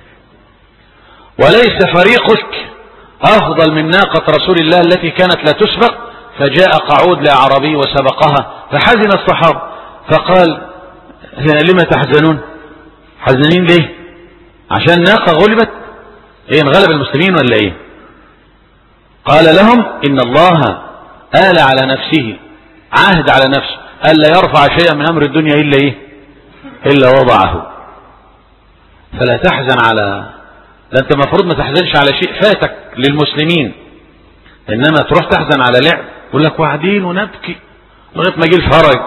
وليس فريقك افضل من ناقة رسول الله التي كانت لا تسبق. فجاء قعود لأعرابي وسبقها فحزن الصحابة فقال لما تحزنون؟ حزنين ليه؟ عشان ناقة غلبت؟ ايه انغلب المسلمين ولا ايه؟ قال لهم ان الله آل على نفسه، عاهد على نفسه ألا يرفع شيئا من امر الدنيا الا ايه؟ الا وضعه. فلا تحزن على، ده انت المفروض ما تحزنش على شيء فاتك للمسلمين، انما تروح تحزن على لعب. يقول لك واحدين ونبكي لغايه ما يجي الفرج.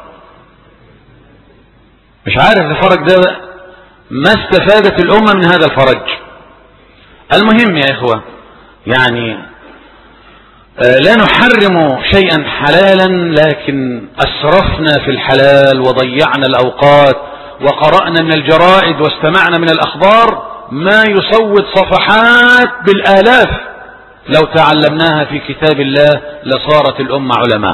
مش عارف الفرج ده ما استفادت الامه من هذا الفرج. المهم يا اخوه، يعني لا نحرم شيئا حلالا، لكن اسرفنا في الحلال وضيعنا الاوقات وقرأنا من الجرائد واستمعنا من الاخبار ما يصوت صفحات بالالاف. لو تعلمناها في كتاب الله لصارت الامه علماء.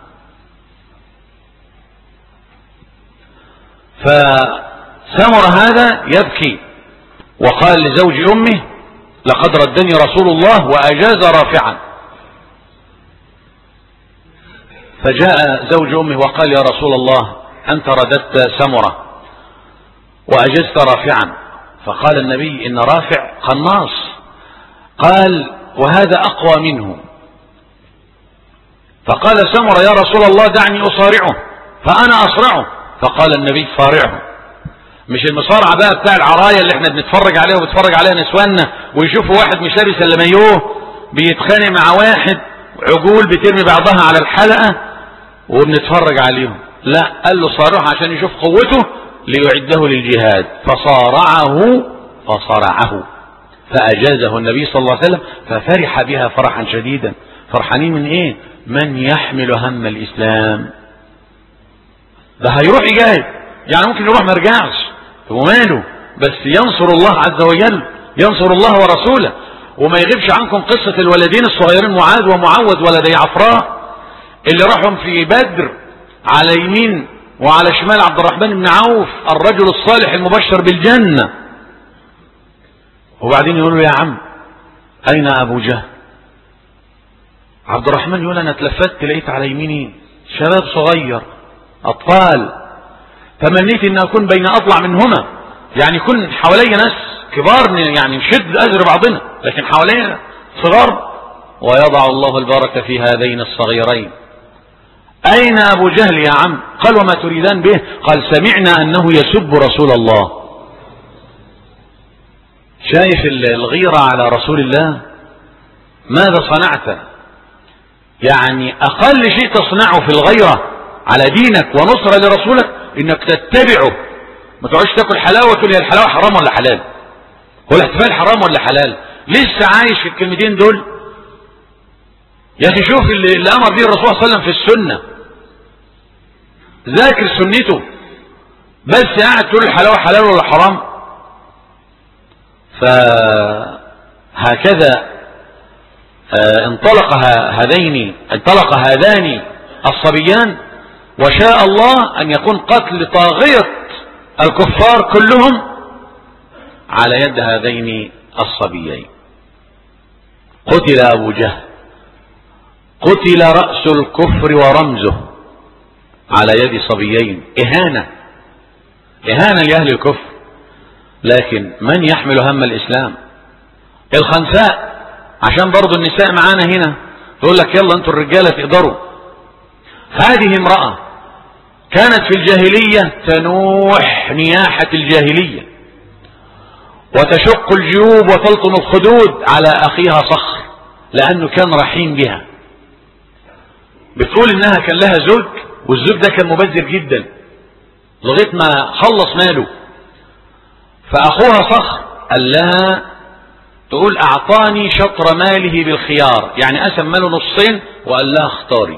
فسمر هذا يبكي وقال لزوج امه لقد ردني رسول الله واجاز رافعا. فجاء زوج امه وقال يا رسول الله انت رددت سمرة واجزت رافعا. فقال النبي ان رافع قناص. قال وهذا اقوى منه. فقال سمرة يا رسول الله دعني اصارعه. فانا اصرعه. فقال النبي صارعه. مش المصارعة بقى بتاع العراية اللي احنا بنتفرج عليها وبتفرج عليها نسواننا ويشوفوا واحد مش لابس الا مايوه بيتخانق مع واحد، عجول بترمي بعضها على الحلقة وبنتفرج عليهم. لا، قال له صارعه عشان يشوف قوته ليعده للجهاد. فصارعه فصرعه فأجازه النبي صلى الله عليه وسلم ففرح بها فرحا شديدا. فرحانين من ايه؟ من يحمل هم الإسلام. ده هيروح يجاهد، يعني ممكن يروح ما يرجعش وماله، بس ينصر الله عز وجل، ينصر الله ورسوله. وما يغيبش عنكم قصة الولدين الصغيرين معاذ ومعوذ ولدي عفراء اللي راحوا في بدر على يمين وعلى شمال عبد الرحمن بن عوف الرجل الصالح المبشر بالجنة. وبعدين يقولوا يا عم اين ابو جهل؟ عبد الرحمن يقول انا اتلفت لقيت على يميني شباب صغير اطفال، تمنيت ان اكون بين اطلع منهما، يعني يكون حوالي ناس كبار يعني نشد اجر بعضنا، لكن حوالينا صغار. ويضع الله البركة في هذين الصغيرين. اين ابو جهل يا عم؟ قال وما تريدان به؟ قال سمعنا انه يسب رسول الله. شايف الغيرة على رسول الله؟ ماذا صنعت؟ يعني اقل شيء تصنعه في الغيرة على دينك ونصرة لرسولك انك تتبعه. ما تقعدش تاكل حلاوة وتقول يا الحلاوة حرام ولا حلال، هو الاحتفال حرام ولا حلال؟ لسه عايش في الكلمتين دول يا اخي. شوف اللي, اللي امر به الرسول صلى الله عليه وسلم في السنة، ذاكر سنته بس قاعد تقول الحلال حلال ولا حرام. فهكذا انطلق هذين انطلق هذان الصبيان، وشاء الله أن يكون قتل طاغية الكفار كلهم على يد هذين الصبيين. قتل أبو جهل، قتل رأس الكفر ورمزه على يد صبيين. إهانة إهانة لأهل الكفر. لكن من يحمل هم الإسلام؟ الخنساء، عشان برضو النساء معانا هنا تقول لك يلا انتوا الرجالة تقدروا. هذه امرأة كانت في الجاهلية تنوح نياحة الجاهلية، وتشق الجيوب وتلطم الخدود على أخيها صخر لأنه كان رحيم بها. بتقول إنها كان لها زوج، والزوج ده كان مبذر جدا لغاية ما خلص ماله. فأخوها صخر قال لها، تقول أعطاني شطر ماله بالخيار، يعني قسم ماله نصين وقال لها اختاري.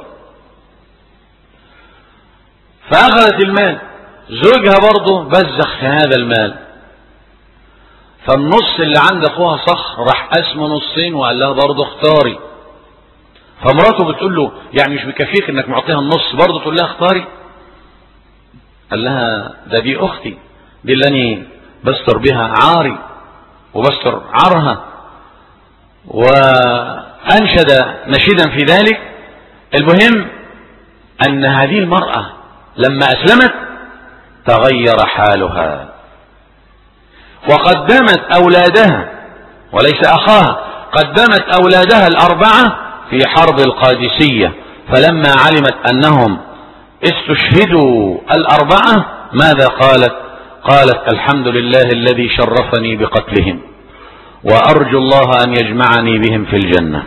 فأخذت المال، زوجها برضه بزخ في هذا المال، فالنص اللي عند أخوها صخر راح قسمه نصين وقال لها برضه اختاري. فمراته بتقول له يعني مش بكفيك انك معطيها النص برضه تقول لها اختاري؟ قال لها ده دي اختي، دي اللي اني بستر بها عاري وبستر عرها. وانشد نشيدا في ذلك. المهم ان هذه المرأة لما اسلمت تغير حالها، وقدمت اولادها وليس اخاها، قدمت اولادها الاربعة في حرب القادسية. فلما علمت انهم استشهدوا الاربعة ماذا قالت؟ قالت الحمد لله الذي شرفني بقتلهم، وارجو الله ان يجمعني بهم في الجنة.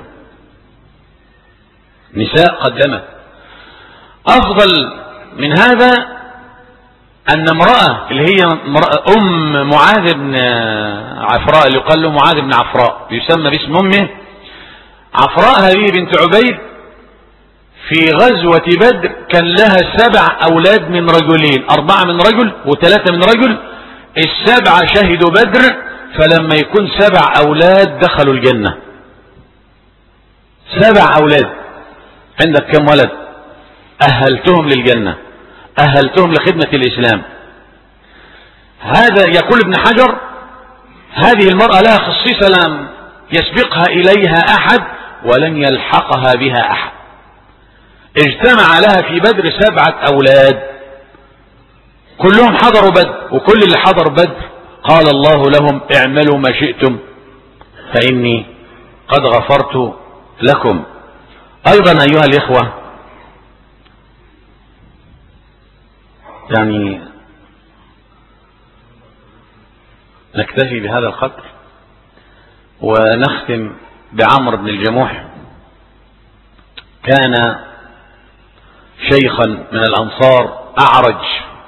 نساء قدمت. افضل من هذا ان امرأة اللي هي ام معاذ بن عفراء، اللي يقال له معاذ بن عفراء، يسمى باسم امه عفراء هذه بنت عبيد، في غزوة بدر كان لها سبع أولاد من رجلين، أربعة من رجل وثلاثة من رجل. السبعة شهدوا بدر، فلما يكون سبع أولاد دخلوا الجنة. سبع أولاد، عندك كم ولد؟ أهلتهم للجنة، أهلتهم لخدمة الإسلام. هذا يقول ابن حجر هذه المرأة لها خصيصة لم يسبقها إليها أحد ولن يلحقها بها أحد. اجتمع لها في بدر سبعة أولاد كلهم حضروا بدر، وكل اللي حضر بدر قال الله لهم اعملوا ما شئتم فإني قد غفرت لكم. أيضا أيها الإخوة، يعني نكتفي بهذا القدر ونختم بعمرو بن الجموح. كان شيخا من الأنصار أعرج،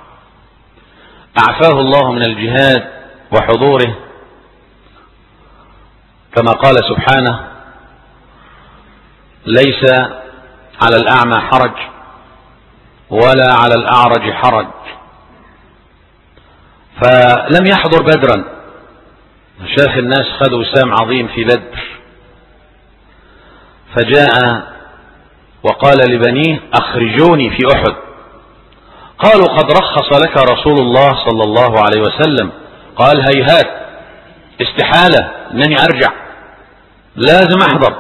أعفاه الله من الجهاد وحضوره، كما قال سبحانه ليس على الأعمى حرج ولا على الأعرج حرج. فلم يحضر بدرا، شاف الناس خدوا وسام عظيم في بدر، فجاء وقال لبنيه أخرجوني في أحد. قالوا قد رخص لك رسول الله صلى الله عليه وسلم. قال هيهات، استحالة انني ارجع، لازم احضر.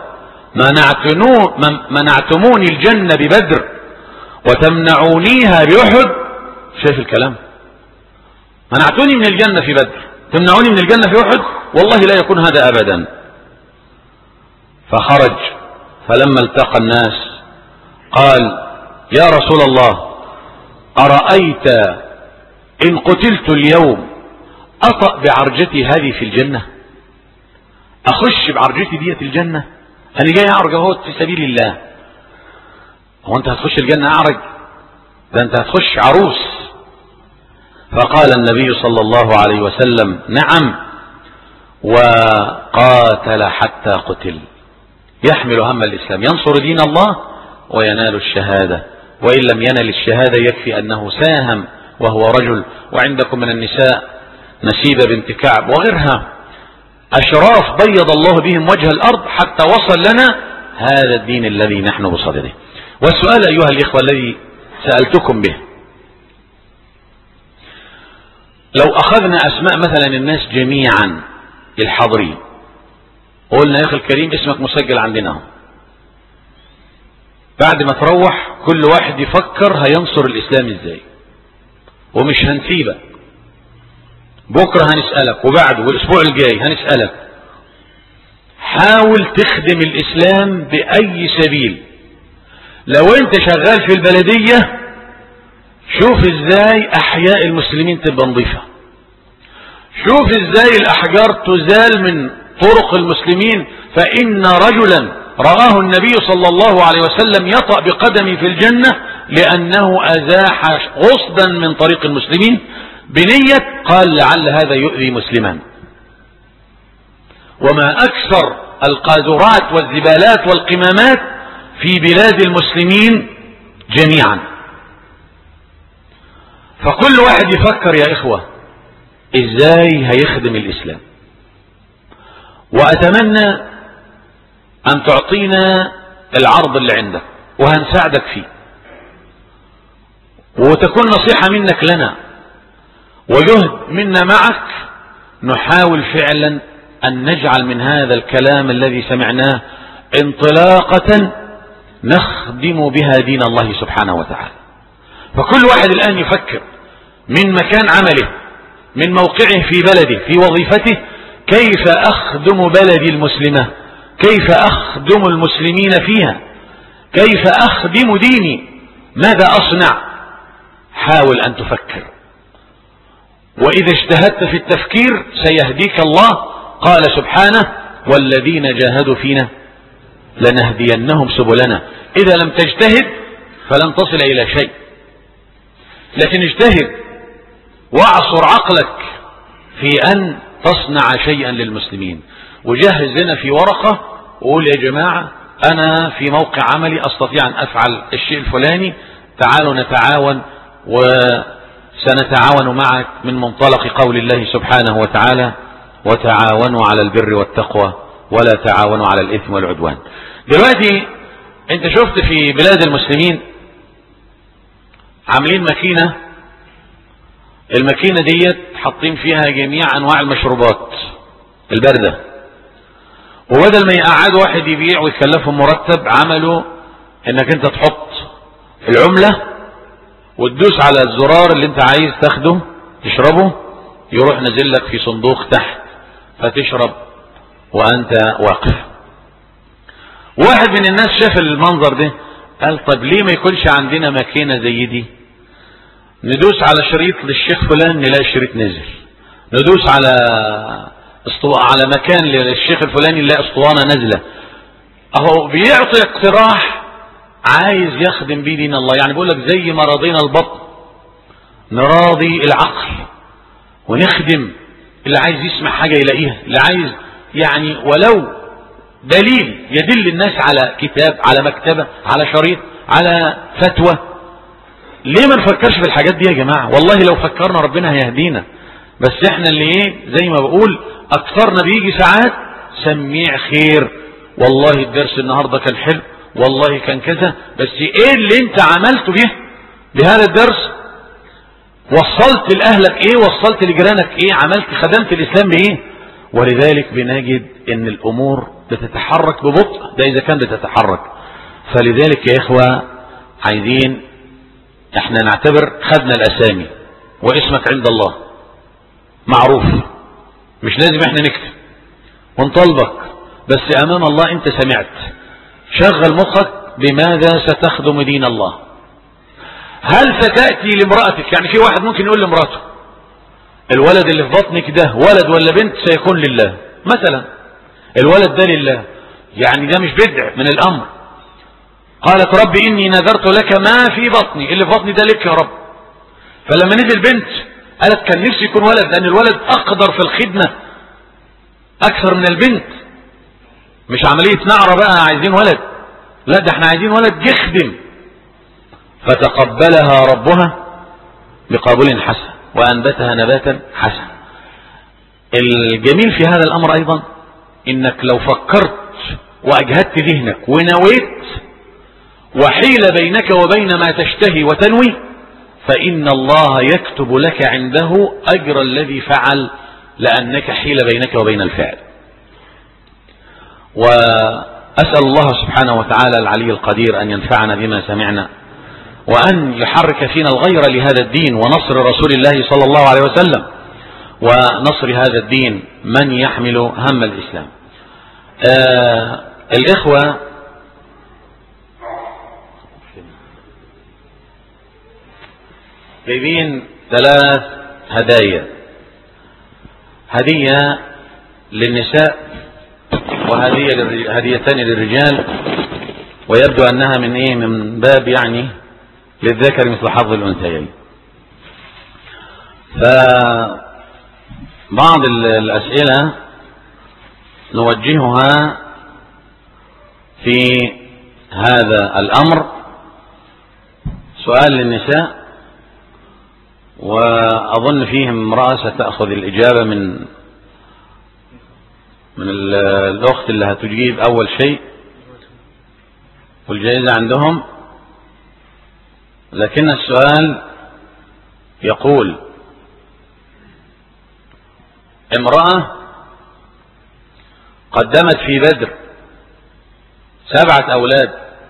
منعتموني الجنة ببدر وتمنعونيها بأحد. شايف الكلام؟ منعتوني من الجنة في بدر، تمنعوني من الجنة في أحد، والله لا يكون هذا أبدا. فخرج، فلما التقى الناس قال يا رسول الله أرأيت إن قتلت اليوم أطأ بعرجتي هذه في الجنة؟ أخش بعرجتي ديت الجنة؟ أنا جاي أعرج اهو في سبيل الله. هو أنت هتخش الجنة أعرج؟ ده أنت هتخش عروس. فقال النبي صلى الله عليه وسلم نعم، وقاتل حتى قتل، يحمل هم الإسلام، ينصر دين الله وينال الشهادة، وإن لم ينل الشهادة يكفي أنه ساهم وهو رجل، وعندكم من النساء نسيبة بنت كعب وغيرها، أشراف بيض الله بهم وجه الأرض حتى وصل لنا هذا الدين الذي نحن بصدده. والسؤال أيها الإخوة الذي سألتكم به، لو أخذنا أسماء مثلا الناس جميعا الحاضرين وقلنا يا أخي الكريم اسمك مسجل عندنا، بعد ما تروح كل واحد يفكر هينصر الإسلام إزاي، ومش هنسيبك، بكرة هنسألك وبعده والأسبوع الجاي هنسألك، حاول تخدم الإسلام بأي سبيل. لو أنت شغال في البلدية شوف إزاي أحياء المسلمين تبقى نظيفة، شوف إزاي الأحجار تزال من طرق المسلمين، فإن رجلا رآه النبي صلى الله عليه وسلم يطأ بقدمه في الجنة لأنه أزاح غصدا من طريق المسلمين بنية قال لعل هذا يؤذي مسلما. وما أكثر القاذورات والزبالات والقمامات في بلاد المسلمين جميعا. فكل واحد يفكر يا إخوة إزاي هيخدم الإسلام. وأتمنى أن تعطينا العرض اللي عندك وهنساعدك فيه، وتكون نصيحة منك لنا وجهد منا معك، نحاول فعلا أن نجعل من هذا الكلام الذي سمعناه انطلاقة نخدم بها دين الله سبحانه وتعالى. فكل واحد الآن يفكر من مكان عمله، من موقعه في بلده، في وظيفته، كيف أخدم بلدي المسلمة، كيف أخدم المسلمين فيها، كيف أخدم ديني، ماذا أصنع. حاول أن تفكر، وإذا اجتهدت في التفكير سيهديك الله. قال سبحانه والذين جاهدوا فينا لنهدينهم سبلنا. إذا لم تجتهد فلن تصل إلى شيء، لكن اجتهد واعصر عقلك في أن تصنع شيئا للمسلمين، وجهز لنا في ورقة وقول يا جماعة أنا في موقع عملي أستطيع أن أفعل الشيء الفلاني، تعالوا نتعاون وسنتعاون معك من منطلق قول الله سبحانه وتعالى وتعاونوا على البر والتقوى ولا تعاونوا على الإثم والعدوان. دلوقتي انت شفت في بلاد المسلمين عاملين ماكينة، الماكينة ديت حاطين فيها جميع أنواع المشروبات الباردة، وبدل ما يقعدوا واحد يبيع ويكلفهم مرتب عملوا انك انت تحط العملة وتدوس على الزرار اللي انت عايز تاخده تشربه، يروح نزل لك في صندوق تحت فتشرب وانت واقف. واحد من الناس شاف المنظر ده قال طب ليه ما يكونش عندنا ماكينة زي دي، ندوس على شريط للشيخ فلان نلاقي شريط نزل، ندوس على اسطو... على مكان للشيخ الفلاني نلاقي اسطوانة نازلة. اهو بيعطي اقتراح عايز يخدم بيه دين الله. يعني بيقول لك زي ما رضينا البطن نراضي العقل ونخدم اللي عايز يسمع حاجة يلاقيها، اللي عايز يعني ولو دليل يدل الناس على كتاب، على مكتبة، على شريط، على فتوى. ليه ما نفكرش في الحاجات دي يا جماعة؟ والله لو فكرنا ربنا هيهدينا، بس احنا اللي ايه زي ما بقول اكثرنا بيجي ساعات سميع خير، والله الدرس النهاردة كان حلو، والله كان كذا، بس ايه اللي انت عملته به بهذا الدرس؟ وصلت لأهلك ايه؟ وصلت لجيرانك ايه؟ عملت خدمت الاسلام بايه؟ ولذلك بنجد ان الامور بتتحرك ببطء، ده اذا كان بتتحرك. فلذلك يا اخوة عايزين احنا نعتبر خدنا الاسامي واسمك عند الله معروف، مش لازم احنا نكتب ونطلبك، بس امام الله انت سمعت. شغل مخك بماذا ستخدم دين الله. هل ستأتي لامرأتك؟ يعني في واحد ممكن يقول لامرأته الولد اللي في بطنك ده ولد ولا بنت سيكون لله مثلا، الولد ده لله، يعني ده مش بدع من الامر. قالت ربي اني نذرت لك ما في بطني، اللي في بطني ده لك يا رب. فلما نزل بنت قالت كان نفسي يكون ولد، لان الولد اقدر في الخدمة اكثر من البنت. مش عملية نعرة بقى عايزين ولد، لا ده احنا عايزين ولد يخدم. فتقبلها ربها بقابل حسن وأنبتها نباتا حسن. الجميل في هذا الأمر أيضا إنك لو فكرت وأجهدت ذهنك ونويت وحيل بينك وبين ما تشتهي وتنوي، فإن الله يكتب لك عنده أجر الذي فعل، لأنك حيل بينك وبين الفعل. وأسأل الله سبحانه وتعالى العلي القدير أن ينفعنا بما سمعنا، وأن يحرك فينا الغير لهذا الدين ونصر رسول الله صلى الله عليه وسلم، ونصر هذا الدين من يحمل هم الإسلام. آه الإخوة جايبين ثلاث هدايا، هدية للنساء وهدية هديتان للرجال، ويبدو أنها من إيه من باب يعني للذكر مثل حظ الأنثيين. فبعض الأسئلة نوجهها في هذا الأمر. سؤال للنساء، وأظن فيهم امرأة ستأخذ الإجابة من من الأخت اللي هتجيب أول شيء، والجائزة عندهم. لكن السؤال يقول: امرأة قدمت في بدر سبعة أولاد،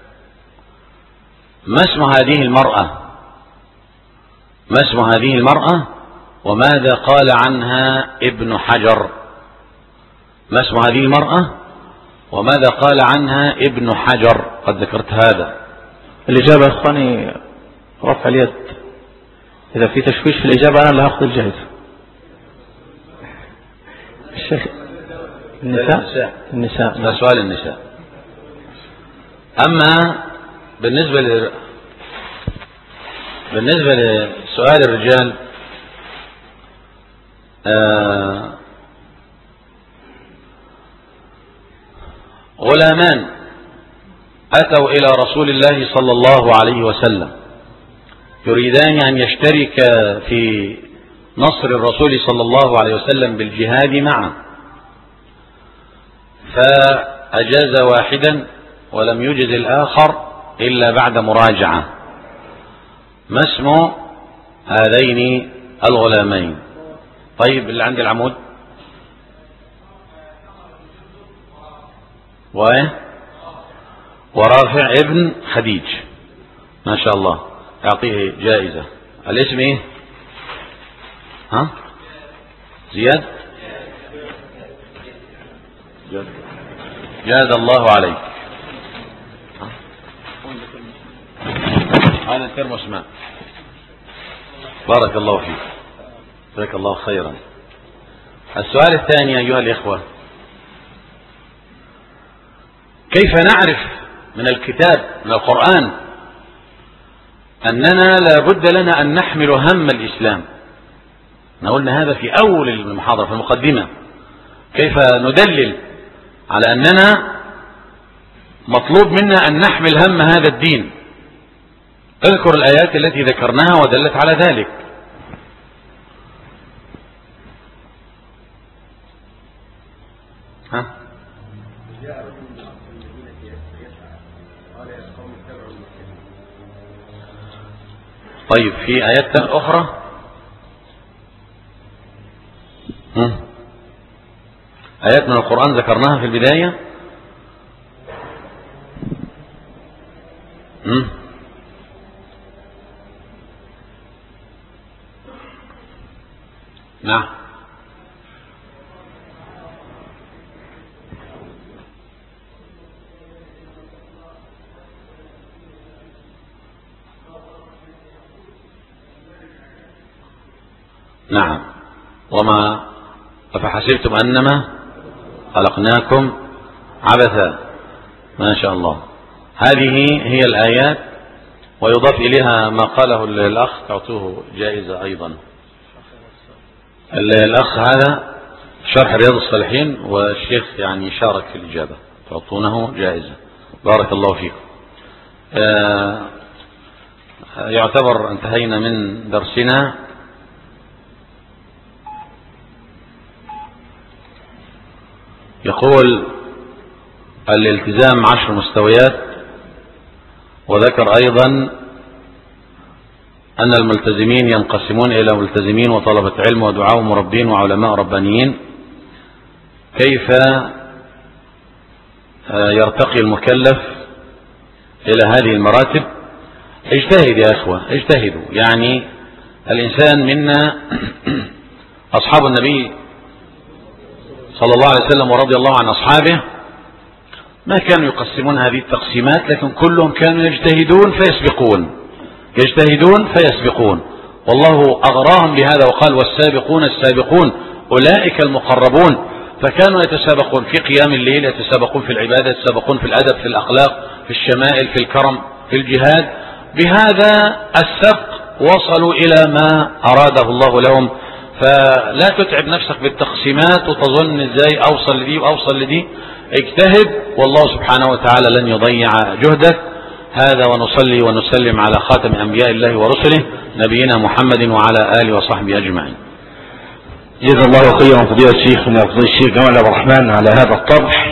ما اسم هذه المرأة؟ ما اسم هذه المرأة وماذا قال عنها ابن حجر؟ ما اسم هذه المرأة وماذا قال عنها ابن حجر؟ قد ذكرت هذا. الإجابة يا إخواني رفع اليد، إذا في تشويش في الإجابة أنا اللي هأخذ الجائزة. الشيخ النساء النساء هذا سؤال النساء. أما بالنسبة ل... بالنسبة لسؤال الرجال، آه غلامان أتوا إلى رسول الله صلى الله عليه وسلم يريدان أن يشترك في نصر الرسول صلى الله عليه وسلم بالجهاد معه، فأجاز واحدا ولم يجز الآخر إلا بعد مراجعة. ما اسم هذين الغلامين؟ طيب اللي عند العمود و ورافع ابن خديج، ما شاء الله، يعطيه جائزة. الاسم ايه؟ ها؟ زياد؟ جاد الله عليك. هذا الترمس ماء. بارك الله فيك، جزاك الله خيرا. السؤال الثاني أيها الإخوة: كيف نعرف من الكتاب من القرآن أننا لا بد لنا أن نحمل هم الإسلام؟ قلنا هذا في أول المحاضرة في المقدمة، كيف ندلل على أننا مطلوب منا أن نحمل هم هذا الدين. اذكر الآيات التي ذكرناها ودلت على ذلك. ها؟ طيب في آيات أخرى؟ هم؟ آيات من القرآن ذكرناها في البداية. هم؟ نعم. نعم. وما أفحسبتم أنما خلقناكم عبثا. ما شاء الله، هذه هي الآيات، ويضاف إليها ما قاله الأخ تعطوه جائزة أيضا. الأخ هذا شرح رياض الصالحين، والشيخ يعني شارك في الإجابة، تعطونه جائزة. بارك الله فيكم. يعتبر انتهينا من درسنا. يقول الالتزام عشر مستويات، وذكر أيضا أن الملتزمين ينقسمون إلى ملتزمين وطلبة علم ودعاء ومربين وعلماء ربانيين. كيف يرتقي المكلف إلى هذه المراتب؟ اجتهد يا أخوة، اجتهدوا. يعني الإنسان منا أصحاب النبي صلى الله عليه وسلم ورضي الله عن أصحابه ما كانوا يقسمون هذه التقسيمات، لكن كلهم كانوا يجتهدون فيسبقون، يجتهدون فيسبقون، والله أغراهم بهذا وقال والسابقون السابقون أولئك المقربون. فكانوا يتسابقون في قيام الليل، يتسابقون في العبادة، يتسابقون في الأدب، في الأخلاق، في الشمائل، في الكرم، في الجهاد. بهذا السبق وصلوا إلى ما أراده الله لهم. فلا تتعب نفسك بالتقسيمات وتظن ازاي أوصل لدي وأوصل لدي. اجتهد والله سبحانه وتعالى لن يضيع جهدك. هذا ونصلي ونسلم على خاتم أنبياء الله ورسله نبينا محمد وعلى آله وصحبه أجمعين. جزا الله خيرا فضيلة الشيخ من الشيخ جمال عبد الرحمن على هذا الطرح.